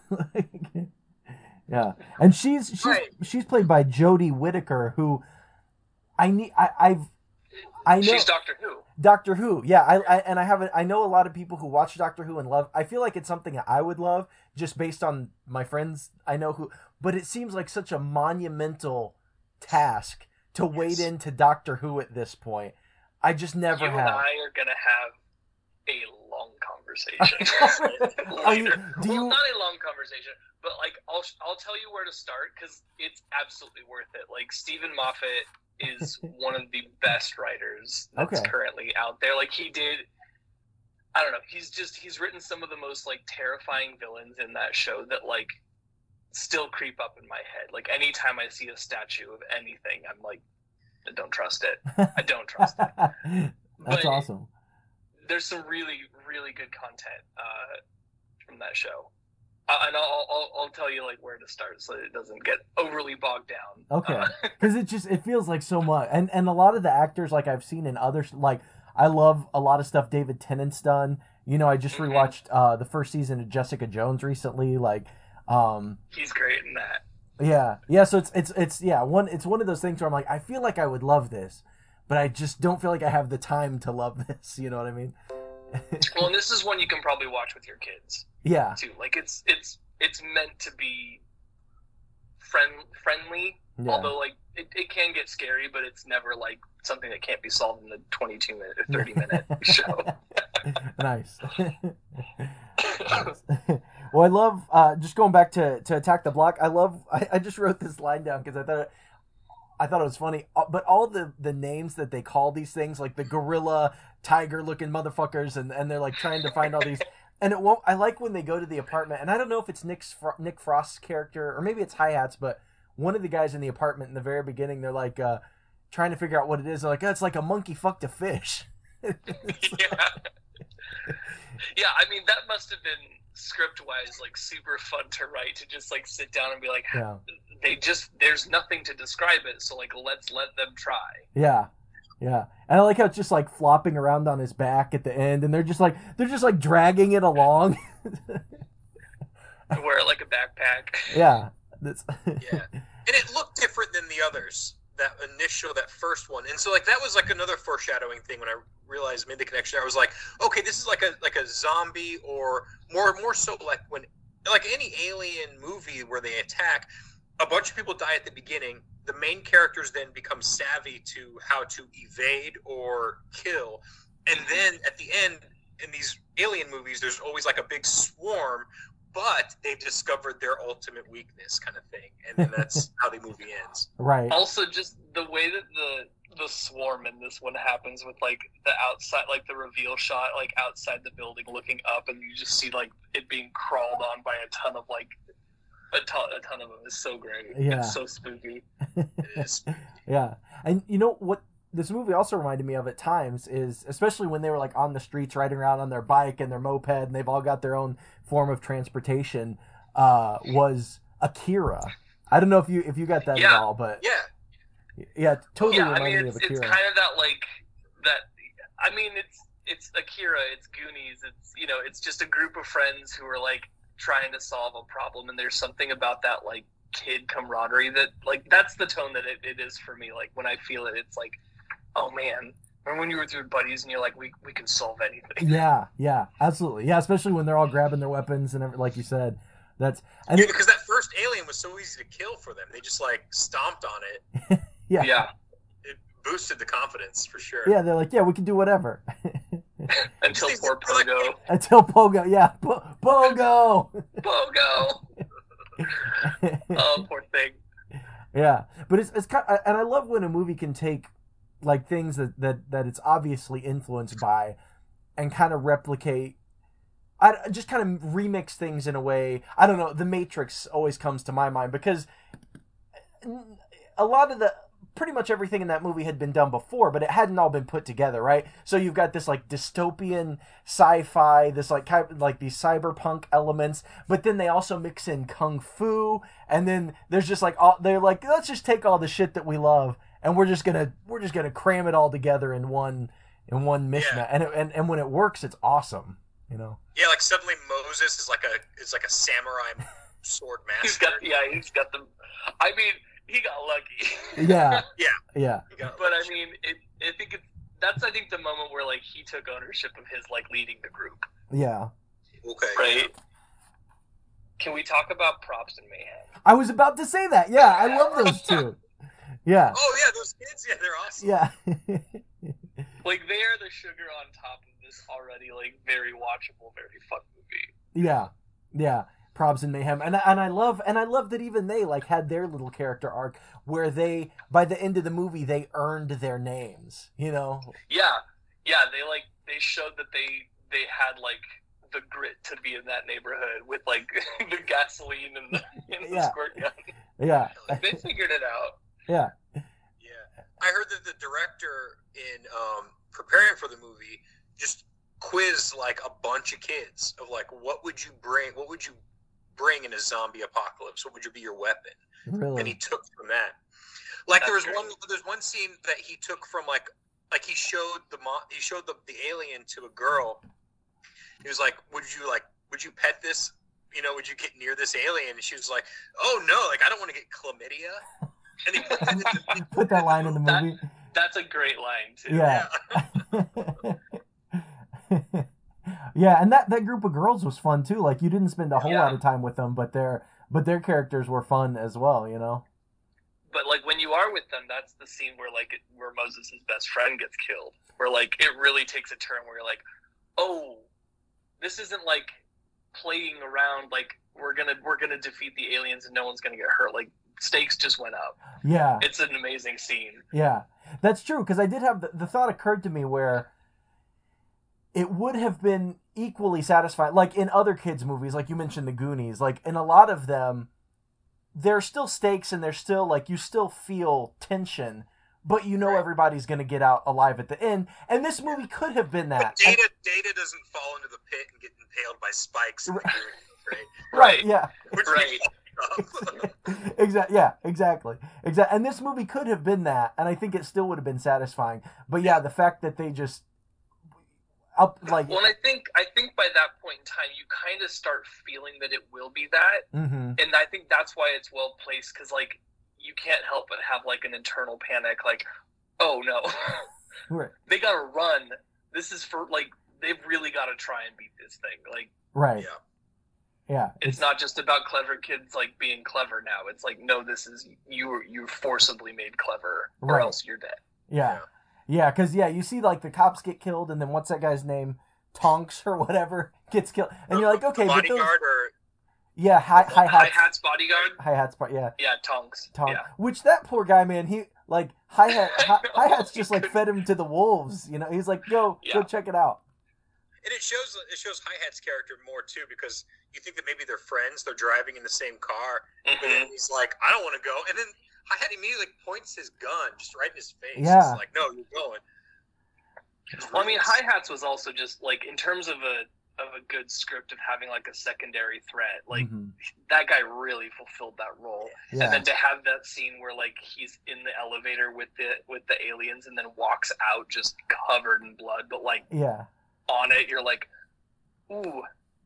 Yeah. And she's she's Right. she's played by Jodie Whittaker, who I need I, I've I know She's Doctor Who. Doctor Who. Yeah, I, I and I have a, I know a lot of people who watch Doctor Who and love. I feel like it's something that I would love just based on my friends I know who. But it seems like such a monumental task to wade Yes. into Doctor Who at this point. I just never You and have. I are gonna have a long conversation. Are you- later. do well, you- not a long conversation, but like I'll I'll tell you where to start because it's absolutely worth it. Like Stephen Moffat is one of the best writers that's Okay. currently out there. Like he did, I don't know. He's just he's written some of the most like terrifying villains in that show that like still creep up in my head. Like anytime I see a statue of anything, I'm like, I don't trust it. I don't trust it. That's But- awesome. There's some really, really good content uh, from that show, uh, and I'll, I'll I'll tell you like where to start so it doesn't get overly bogged down. Okay, Uh, because it just it feels like so much, and and a lot of the actors like I've seen in other like I love a lot of stuff David Tennant's done. You know, I just Mhm. rewatched uh, the first season of Jessica Jones recently. Like, um, he's great in that. yeah, yeah. So it's it's it's yeah one it's one of those things where I'm like I feel like I would love this, but I just don't feel like I have the time to love this. You know what I mean? Well, and this is one you can probably watch with your kids. Yeah. too. Like it's it's it's meant to be friend friendly, Yeah. although like it, it can get scary, but it's never like something that can't be solved in the twenty-two minute or thirty minute show. Nice. Nice. Well, I love uh, just going back to, to Attack the Block. I love. I, I just wrote this line down because I thought it, I thought it was funny. Uh, But all the, the names that they call these things, like the gorilla, tiger looking motherfuckers, and, and they're like trying to find all these. And it won't. I like when they go to the apartment, and I don't know if it's Nick's Nick Frost's character or maybe it's Hi-Hats, but one of the guys in the apartment in the very beginning, they're like uh, trying to figure out what it is. They're like, oh, it's like a monkey fucked a fish. yeah. Yeah, I mean that must have been script wise like super fun to write, to just like sit down and be like, Yeah. they just there's nothing to describe it, so like let's let them try. Yeah, yeah, and I like how it's just like flopping around on his back at the end, and they're just like they're just like dragging it along. Wear it like a backpack. Yeah, that's Yeah, and it looked different than the others. That initial, that first one, and so like that was like another foreshadowing thing when I realized made the connection. I was like, okay, this is like a like a zombie, or more more so like when like any alien movie where they attack, a bunch of people die at the beginning. The main characters then become savvy to how to evade or kill, and then at the end in these alien movies, there's always like a big swarm. But they've discovered their ultimate weakness, kind of thing, and then that's how the movie ends. right. Also, just the way that the the swarm in this one happens with like the outside, like the reveal shot, like outside the building, looking up, and you just see like it being crawled on by a ton of like a ton, a ton of them is so great. Yeah. It's so spooky. It is. Yeah, and you know what this movie also reminded me of at times is, especially when they were like on the streets riding around on their bike and their moped, and they've all got their own form of transportation, uh, was Akira. I don't know if you if you got that Yeah. at all, but Yeah, yeah, totally Yeah, I reminded mean me it's, of it's Akira. kind of that like that. I mean it's it's Akira, it's Goonies, it's you know it's just a group of friends who are like trying to solve a problem, and there's something about that like kid camaraderie that like that's the tone that it, it is for me. Like when I feel it, it's like, oh man, remember when you were with your buddies and you're like, we we can solve anything. Yeah, yeah, absolutely. Yeah, especially when they're all grabbing their weapons and every, like you said, that's and yeah, it, because that first alien was so easy to kill for them. They just like stomped on it. yeah, yeah, Yeah, It boosted the confidence for sure. they're like, yeah, we can do whatever. until These- poor they're like- Pogo. Until Pogo, yeah, po- Pogo. Pogo. Oh, poor thing. Yeah, but it's it's kind and I love when a movie can take like things that that that it's obviously influenced by, and kind of replicate. I just kind of remix things in a way. I don't know. The Matrix always comes to my mind because a lot of the pretty much everything in that movie had been done before, but it hadn't all been put together, right? So you've got this like dystopian sci-fi, this like kind like these cyberpunk elements, but then they also mix in kung fu, and then there's just like all they're like, let's just take all the shit that we love, and we're just gonna we're just gonna cram it all together in one in one mishmash, Yeah. and, it, and and when it works, it's awesome, you know. Yeah, like suddenly Moses is like a is like a samurai sword master. He's got yeah, he's got them. I mean, he got lucky. Yeah, Yeah. yeah, He got- But I mean, it, I think it's that's I think the moment where like he took ownership of his like leading the group, yeah. okay, right? Can we talk about props and mayhem? I was about to say that. Yeah, I love those two. Yeah, Oh yeah, those kids, yeah, they're awesome. yeah. Like they are the sugar on top of this already like very watchable, very fun movie. Yeah, yeah. Probs and mayhem, and and I love and I love that even they like had their little character arc where they by the end of the movie they earned their names. You know. Yeah, yeah. They like they showed that they they had like the grit to be in that neighborhood with like the gasoline and the, and the Yeah. squirt gun. Yeah, They figured it out. yeah, Yeah, I heard that the director in um, preparing for the movie just quizzed like a bunch of kids of like, what would you bring? What would you bring in a zombie apocalypse? What would you be your weapon? And he really. took from that. Like there was That's one. There's one scene that he took from like like he showed the mo- he showed the, the alien to a girl. He was like, "Would you like? Would you pet this? You know, would you get near this alien?" And she was like, "Oh no, like I don't want to get chlamydia." And he put that, in the, he Put that line in the That- movie. That's a great line too. Yeah. Yeah, and that, that group of girls was fun too. Like you didn't spend a whole Yeah. lot of time with them, but their but their characters were fun as well. You know. But like when you are with them, that's the scene where like it, where Moses' best friend gets killed. Where like it really takes a turn where you're like, oh, this isn't like playing around. Like we're gonna we're gonna defeat the aliens and no one's gonna get hurt. Like stakes just went up. Yeah. It's an amazing scene. Yeah, that's true. Because I did have the, the thought occurred to me where it would have been equally satisfying, like in other kids' movies, like you mentioned the Goonies. Like in a lot of them, there's still stakes and there's still like you still feel tension, but you know Right. everybody's going to get out alive at the end. And this movie could have been that. But Data, Data doesn't fall into the pit and get impaled by spikes. In the Right. Goonies, right? Right? Yeah. Which Right. Exactly. Yeah. Exactly. Exactly. And this movie could have been that, and I think it still would have been satisfying. But yeah, the fact that they just up like. Well, and I think I think by that point in time, you kind of start feeling that it will be that, Mm-hmm. and I think that's why it's well placed because like you can't help but have like an internal panic, like, oh no, Right. they gotta run. This is for like they've really got to try and beat this thing. Like Right. Yeah. Yeah. it's not just about clever kids like being clever now. It's like no, this is you you forcibly made clever, or Right. else you're dead. Yeah. Yeah, because, yeah, you see, like, the cops get killed, and then what's that guy's name? Tonks or whatever gets killed. And you're like, okay, the but those... bodyguard or Yeah, hi, hi Hi hats. Hat's bodyguard. Hi hats, part, yeah. Yeah, Tonks. Tonk. Yeah. Which, that poor guy, man, he, like, hi hat, I hi, know. hi hats just, like, fed him to the wolves, you know? He's like, go, go Yeah. check it out. and it shows it shows Hi Hat's character more too because you think that maybe they're friends, they're driving in the same car, but then Mhm. he's like, I don't want to go, and then Hi Hat immediately points his gun just right in his face. Yeah. It's like, no, you're going. Well, I mean, Hi Hats was also just like in terms of a of a good script of having like a secondary threat. Like Mhm. that guy really fulfilled that role. Yeah. And then to have that scene where like he's in the elevator with the with the aliens and then walks out just covered in blood, but like Yeah. on it, you're like, ooh,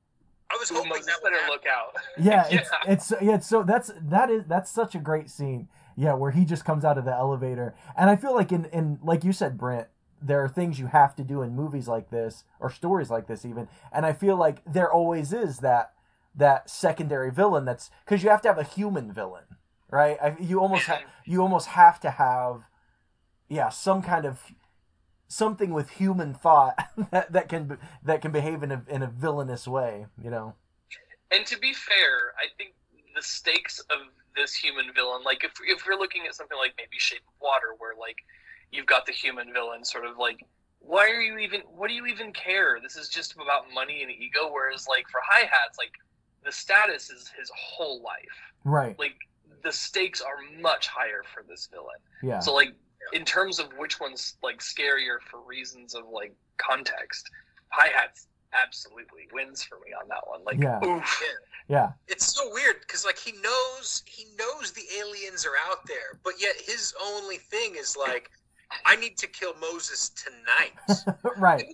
I was ooh hoping Moses that would better happen. look out. Yeah, Yeah. it's it's yeah, it's so that's that is that's such a great scene. Yeah, where he just comes out of the elevator. And I feel like in, in like you said, Brent, there are things you have to do in movies like this or stories like this even. And I feel like there always is that that secondary villain that's because you have to have a human villain, right? I, you almost ha- you almost have to have yeah, some kind of something with human thought that, that can be- that can behave in a in a villainous way, you know. And to be fair, I think the stakes of this human villain, like if if we're looking at something like maybe Shape of Water, where like you've got the human villain sort of like, why are you even? What do you even care? This is just about money and ego. Whereas like for Hi Hats, like the status is his whole life. Right. Like the stakes are much higher for this villain. Yeah. So like in terms of which one's like scarier for reasons of like context, Hi Hats absolutely wins for me on that one. Like Yeah. oof. Yeah. It's so weird because like he knows he knows the aliens are out there, but yet his only thing is like, I need to kill Moses tonight. Right.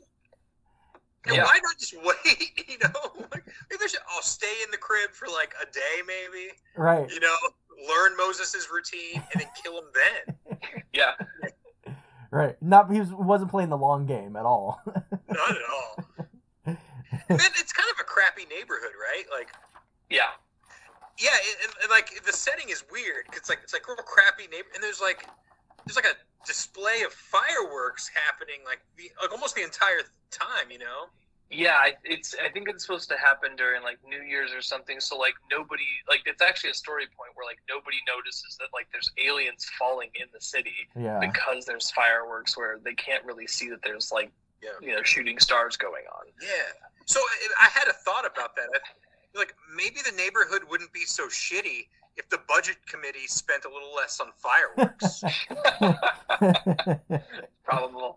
And Yeah. why not just wait? You know, like, maybe I should. I'll stay in the crib for like a day, maybe. Right. You know, learn Moses's routine and then kill him then. Yeah. Right. Not he was, wasn't playing the long game at all. Not at all. And then it's kind of a crappy neighborhood, right? Like, Yeah. yeah, and, and like the setting is weird. 'Cause it's like it's like real crappy neighbor, and there's like there's like a display of fireworks happening like the like almost the entire time, you know. Yeah, I, it's. I think it's supposed to happen during like New Year's or something. So like nobody, like it's actually a story point where like nobody notices that like there's aliens falling in the city Yeah. because there's fireworks where they can't really see that there's like Yeah. you know shooting stars going on. Yeah. So I, I had a thought about that. I, like maybe the neighborhood wouldn't be so shitty if the budget committee spent a little less on fireworks. Probable.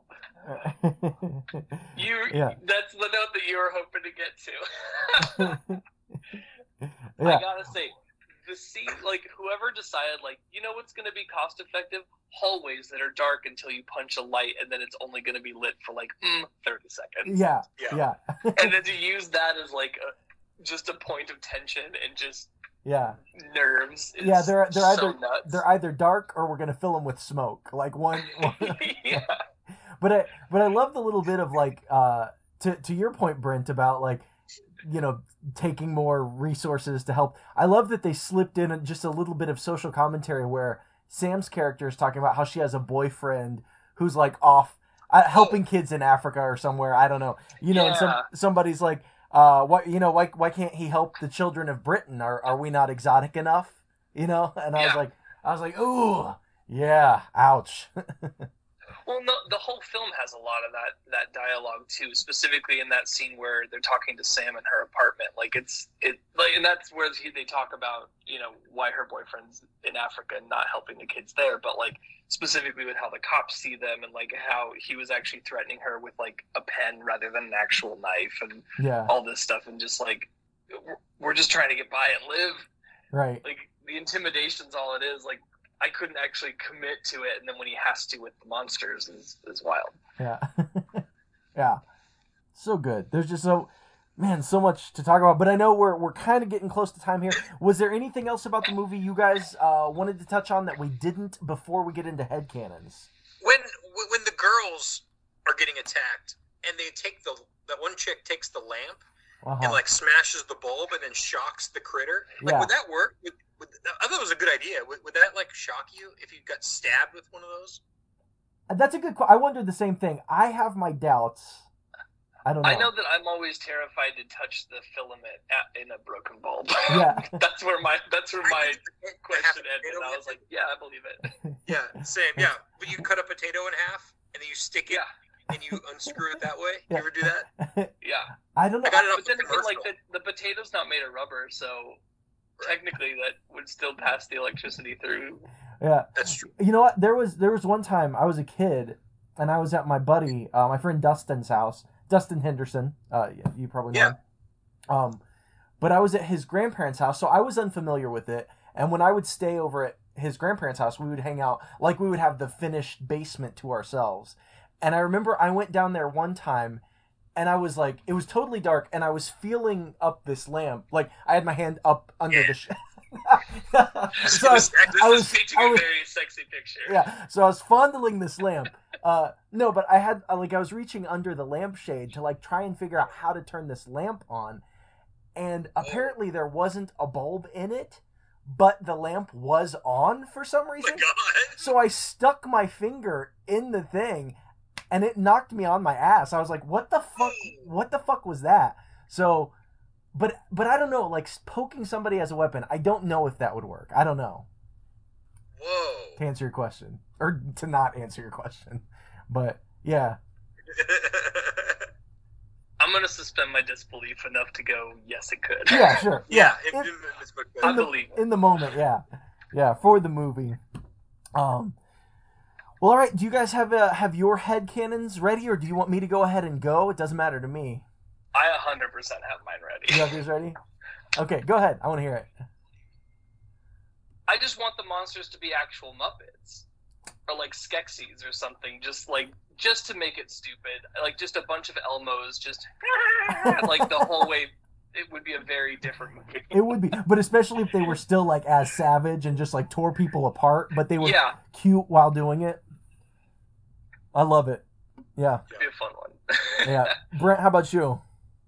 You. Yeah. That's the note that you were hoping to get to. I Yeah. gotta say, the scene, like whoever decided, like you know what's gonna be cost effective? Hallways that are dark until you punch a light, and then it's only gonna be lit for like mm, thirty seconds. Yeah. Yeah. Yeah. And then to use that as like a, just a point of tension and just Yeah. nerves. Is Yeah, they're they're so either nuts. they're either dark or we're gonna fill them with smoke. Like one. one yeah. but I but I love the little bit of like uh to to your point, Brent, about like, you know, taking more resources to help. I love that they slipped in just a little bit of social commentary where Sam's character is talking about how she has a boyfriend who's like off uh, helping kids in Africa or somewhere. I don't know. You know, and some Yeah. somebody's like, uh, what you know, why why can't he help the children of Britain? Are are we not exotic enough? You know, and I was Yeah. like, I was like, ooh, yeah, ouch. Well, no, the whole film has a lot of that that dialogue too, specifically in that scene where they're talking to Sam in her apartment. Like it's it like, and that's where he, they talk about you know why her boyfriend's in Africa and not helping the kids there, but like specifically with how the cops see them and like how he was actually threatening her with like a pen rather than an actual knife and Yeah, all this stuff, and just like we're- we're just trying to get by and live. right. Like the intimidation's all it is. Like I couldn't actually commit to it, and then when he has to with the monsters is is wild. Yeah. Yeah. So good. There's just so man, so much to talk about. But I know we're we're kind of getting close to time here. Was there anything else about the movie you guys uh, wanted to touch on that we didn't before we get into headcanons? when when the girls are getting attacked and they take the that one chick takes the lamp Uh-huh. and like smashes the bulb and then shocks the critter. Like, Yeah. would that work? Would, would, I thought it was a good idea. Would, would that like shock you if you got stabbed with one of those? That's a good question. I wondered the same thing. I have my doubts. I don't know. I know that I'm always terrified to touch the filament at, in a broken bulb. Yeah. that's where my that's where my I used to hit the question half ended. potato I was with like, yeah, I believe it. it. Yeah, same. Yeah, but you cut a potato in half and then you stick it Yeah, and you unscrew it that way. Yeah. You ever do that? yeah. I don't know. I got it on But then again, like commercial. the, the potato's not made of rubber, so Right. technically that would still pass the electricity through. Yeah. That's true. You know what? There was there was one time I was a kid and I was at my buddy, uh, my friend Dustin's house. Dustin Henderson. Uh, you- you probably know Yeah. him. Um, but I was at his grandparents' house, so I was unfamiliar with it. And when I would stay over at his grandparents' house, we would hang out like we would have the finished basement to ourselves. And I remember I went down there one time and I was like, it was totally dark, and I was feeling up this lamp. Like I had my hand up under Yeah. the. Sh- so I was, This I This was, is painting I a was, very sexy picture. yeah. So I was fondling this lamp. Uh, no, but I had uh, like I was reaching under the lampshade to like try and figure out how to turn this lamp on, and apparently there wasn't a bulb in it, but the lamp was on for some Oh my reason. god. So I stuck my finger in the thing, and it knocked me on my ass. I was like, "What the fuck? What the fuck was that?" So, but but I don't know. Like poking somebody as a weapon, I don't know if that would work. I don't know. Whoa. To answer your question, or to not answer your question, but yeah, I'm gonna suspend my disbelief enough to go, yes, it could. yeah, sure, yeah, yeah. if, In, if, if, I in the, believe it. in the moment, yeah, yeah, for the movie. Um. Well, all right. Do you guys have uh, have your head cannons ready, or do you want me to go ahead and go? It doesn't matter to me. I one hundred percent have mine ready. You have yours ready? Okay, go ahead. I want to hear it. I just want the monsters to be actual Muppets. Or like Skeksis or something, just like just to make it stupid. Like just a bunch of Elmos just like the whole way. It would be a very different movie. It would be, but especially if they were still like as savage and just like tore people apart, but they were Yeah, cute while doing it. I love it. Yeah, it'd be a fun one. yeah. Brent, how about you? Um,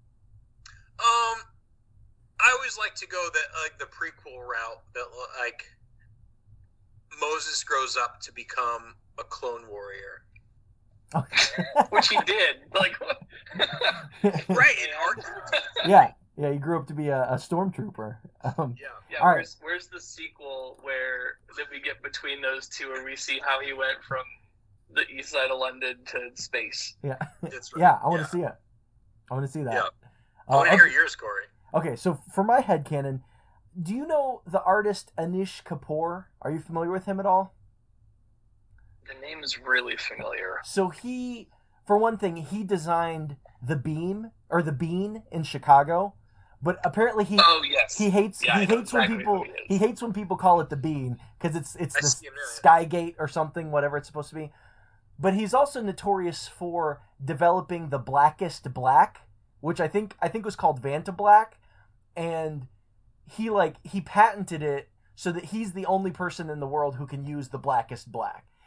I always like to go the like the prequel route that like Moses grows up to become a clone warrior. Which he did. Like Right, in Ark. Yeah, yeah. He grew up to be a, a stormtrooper. Um, Yeah. Yeah, All right. where's where's the sequel where that we get between those two where we see how he went from the east side of London to space? yeah, That's right. yeah. I want to see it. I want to see that. Yeah. I Uh, want to okay. hear yours, Corey. Okay, so for my headcanon, do you know the artist Anish Kapoor? Are you familiar with him at all? The name is really familiar. So he, for one thing, he designed the beam or the bean in Chicago, but apparently he Oh yes. he hates Yeah, I he know hates when exactly people who he is. he hates when people call it the bean because it's it's I the see him now, yeah. Skygate or something, whatever it's supposed to be. But he's also notorious for developing the blackest black, which I think I think was called Vanta Black, and he like he patented it so that he's the only person in the world who can use the blackest black.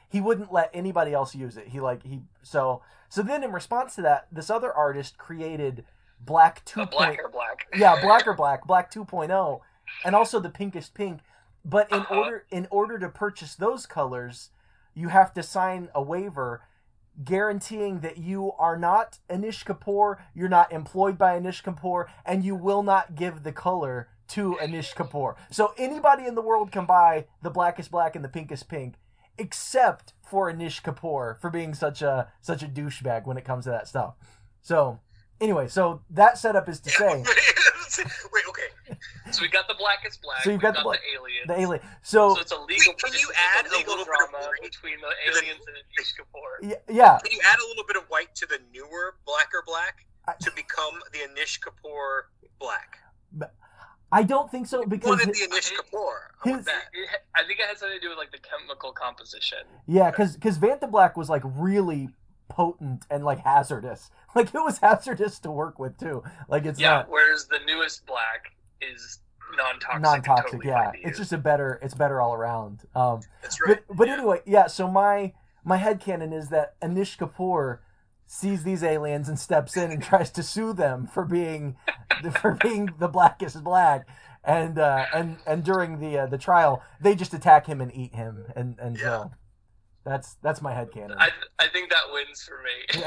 he wouldn't let anybody else use it. He like he so so then in response to that, this other artist created Black two. A black or black. Yeah, Black or Black, Black two point oh, and also the Pinkest Pink. But in Uh-huh. order in order to purchase those colors, you have to sign a waiver guaranteeing that you are not Anish Kapoor, you're not employed by Anish Kapoor, and you will not give the color to Anish Kapoor. So anybody in the world can buy the Blackest Black and the Pinkest Pink, except for Anish Kapoor for being such a such a douchebag when it comes to that stuff. So anyway, so that setup is to say Wait, okay. So we got the blackest black. So you've we've got the black- the aliens. the alien. So, So it's a legal. Can you it's add a legal little bit of drama worry between the to the- aliens and Anish Kapoor? y- yeah, Can you add a little bit of white to the newer Black or Black I- to become the Anish Kapoor Black? I don't think so More because than it- the Anish Kapoor. I his- want that. It ha- I think it has something to do with like the chemical composition. yeah, because because Vanta Black was like really potent and like hazardous. Like it was hazardous to work with too. Like it's Yeah. not Whereas the newest black is non-toxic. and non-toxic. totally yeah, fine to it's use. just a better it's better all around. Um, That's right. but but Yeah. anyway, yeah. So my my headcanon is that Anish Kapoor sees these aliens and steps in and tries to sue them for being for being the Blackest Black. And uh, and and during the uh, the trial, they just attack him and eat him, and and Yeah. so that's that's my headcanon. I I think that wins for me.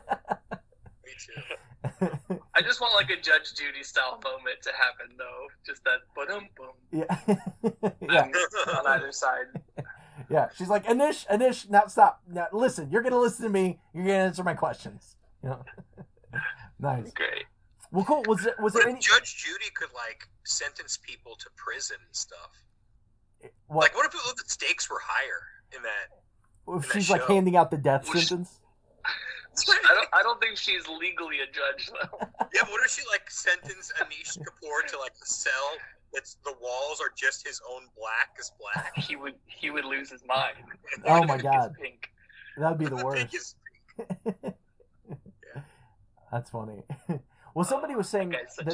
Me too. I just want like a Judge Judy style moment to happen though. Just that boom boom yeah, yeah, on either side. yeah. She's like, Anish, Anish, now stop. Now listen, you're gonna listen to me. You're gonna answer my questions. You know, nice. Great. Well, cool. Was there was What there if any? Judge Judy could like sentence people to prison and stuff? What Like, what if the stakes were higher in that? if that she's like show? handing out the death Was she- sentence? I don't I don't think she's legally a judge though. Yeah, but what if she like sentence Anish Kapoor to like a cell that's the walls are just his own black as black? He would he would lose his mind. Oh my His God. Pink. That'd be the The worst. biggest- That's funny. Well, somebody was saying That guy's such that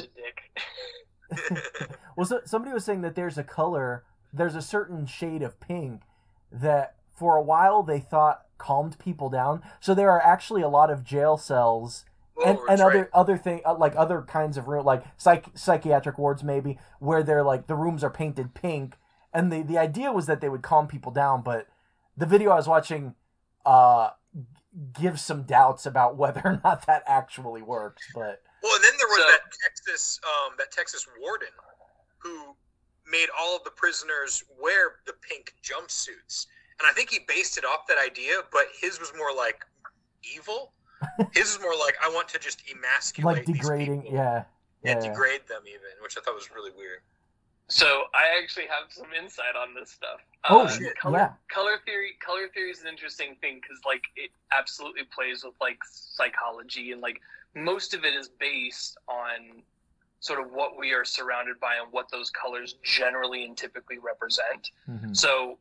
a dick. well, so, somebody was saying that there's a color, there's a certain shade of pink that for a while they thought calmed people down. So there are actually a lot of jail cells and, Oh, and that's other right. other thing uh, like other kinds of room like psych, psychiatric wards maybe where they're like the rooms are painted pink, and the the idea was that they would calm people down. But the video I was watching uh gives some doubts about whether or not that actually works. But Well, and then there was So- that Texas, um, that Texas warden who made all of the prisoners wear the pink jumpsuits, and I think he based it off that idea. But his was more like evil. His is more like I want to just emasculate, like these degrading, people yeah, and yeah. degrade them, even, which I thought was really weird. So I actually have some insight on this stuff. Oh, Uh, shit, color, yeah. color theory. Color theory is an interesting thing because, like, it absolutely plays with like psychology, and like most of it is based on sort of what we are surrounded by and what those colors generally and typically represent. Mhm. So,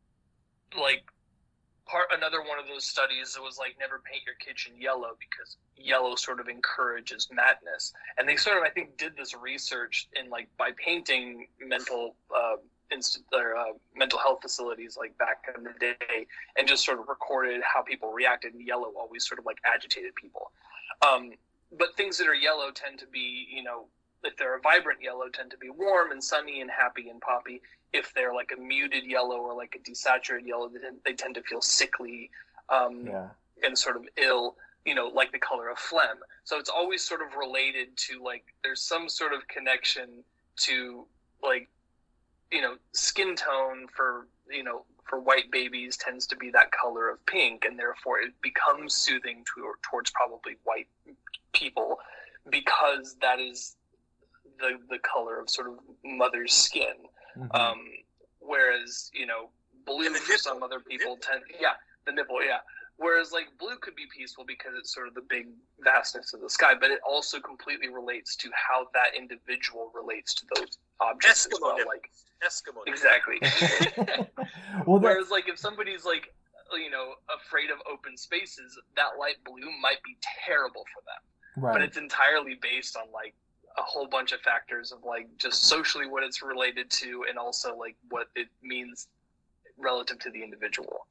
like, part another one of those studies that was like never paint your kitchen yellow because yellow sort of encourages madness, and they sort of I think did this research in like by painting mental uh, inst- or, uh, mental health facilities like back in the day, and just sort of recorded how people reacted. And yellow always sort of like agitated people, um, but things that are yellow tend to be, you know, if they're a vibrant yellow, tend to be warm and sunny and happy and poppy. If they're like a muted yellow or like a desaturated yellow, they tend, they tend to feel sickly um, Yeah. and sort of ill, you know, like the color of phlegm. So it's always sort of related to like, there's some sort of connection to like, you know, skin tone for, you know, for white babies tends to be that color of pink, and therefore it becomes soothing to, towards probably white people because that is the the color of sort of mother's skin. Mhm. Um, whereas, you know, blue And the for some nipple. other people tend, yeah, the nipple, yeah. Whereas like blue could be peaceful because it's sort of the big vastness of the sky, but it also completely relates to how that individual relates to those objects as Eskimo well. nipple. Like Eskimo. nipple. exactly. well, that, Whereas like if somebody's like, you know, afraid of open spaces, that light blue might be terrible for them. But right. it's entirely based on like a whole bunch of factors of like just socially what it's related to, and also like what it means relative to the individual.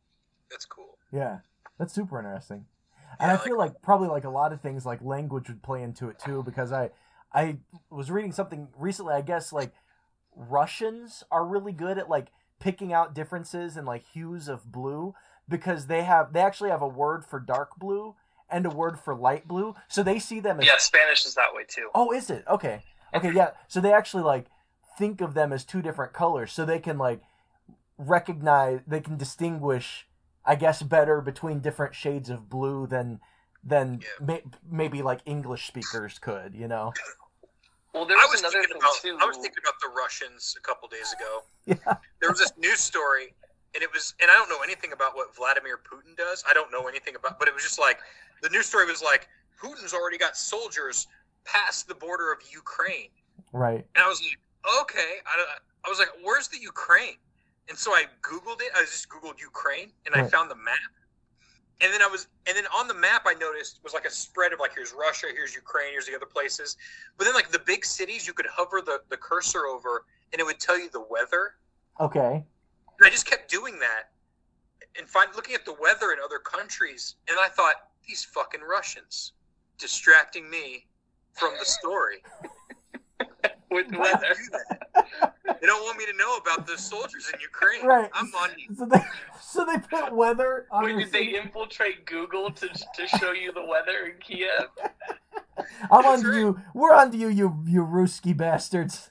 That's cool. Yeah, that's super interesting. And Yeah, I feel like probably like a lot of things like language would play into it too, because I I was reading something recently, I guess like Russians are really good at like picking out differences in like hues of blue, because they have they actually have a word for dark blue and a word for light blue. So they see them as Yeah, Spanish is that way too. Oh, is it? Okay. Okay, yeah. So they actually like think of them as two different colors, so they can like recognize, they can distinguish, I guess, better between different shades of blue than than Yeah. may, maybe like English speakers could, you know. Well, there I was, was another thinking thing about too. I was thinking about the Russians a couple days ago. Yeah. There was this news story, and it was, and I don't know anything about what Vladimir Putin does. I don't know anything about, but it was just like the news story was like Putin's already got soldiers past the border of Ukraine, Right. and I was like, okay, I, I was like, where's the Ukraine? And so I Googled it. I just Googled Ukraine, and I Right. found the map. And then I was, and then on the map I noticed was like a spread of like, here's Russia, here's Ukraine, here's the other places. But then like the big cities, you could hover the, the cursor over, and it would tell you the weather. Okay. And I just kept doing that, and find looking at the weather in other countries, and I thought, these fucking Russians distracting me from the story. with Why weather. do that? They don't want me to know about the soldiers in Ukraine. Right. I'm on. So they so they put weather on Wait, your did they city. infiltrate Google to to show you the weather in Kiev? I'm That's on right. you. We're on to you, you you Ruski bastards.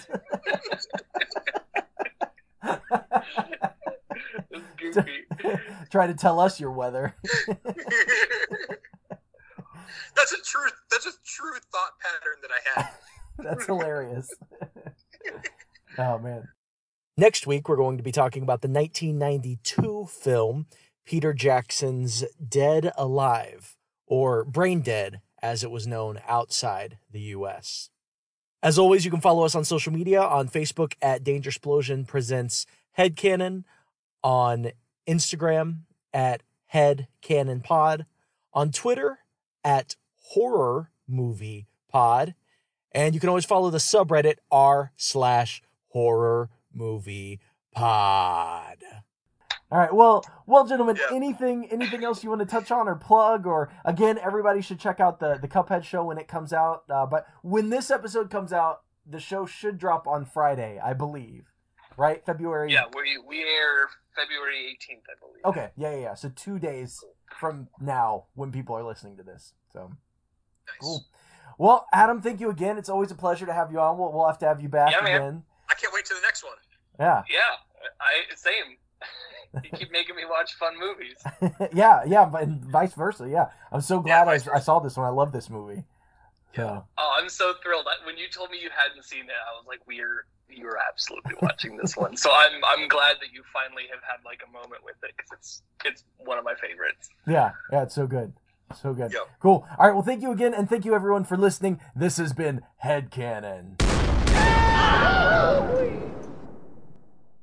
It's goofy. Try to tell us your weather. That's a true. That's a true thought pattern that I had. That's hilarious. Oh, man. Next week, we're going to be talking about the nineteen ninety-two film Peter Jackson's Dead Alive, or Brain Dead, as it was known outside the U S. As always, you can follow us on social media, on Facebook at Dangersplosion Presents Headcanon, on Instagram at HeadCannonPod, on Twitter at Horror Movie Pod, and you can always follow the subreddit r slash horror movie pod. All right, well, well, gentlemen, Yeah. anything, anything else you want to touch on or plug? Or again, everybody should check out the the Cuphead show when it comes out. Uh, but when this episode comes out, the show should drop on Friday, I believe. Right, February. Yeah, we we air February eighteenth, I believe. Okay. Yeah, yeah, yeah. So two days from now, when people are listening to this. So Nice. cool. Well, Adam, thank you again. It's always a pleasure to have you on. We'll, we'll have to have you back Yeah, man. again. I can't wait to the next one. Yeah. Yeah, I same. You keep making me watch fun movies. yeah, yeah, but and vice versa. Yeah, I'm so glad vice I, I versa. saw this one. I love this movie. Yeah. So, Oh, I'm so thrilled. When you told me you hadn't seen it, I was like, "We're you're absolutely watching this one." So I'm I'm glad that you finally have had like a moment with it, because it's it's one of my favorites. yeah, yeah, it's so good, so good. Yep. Cool. All right, well, thank you again, and thank you everyone for listening. This has been Headcanon.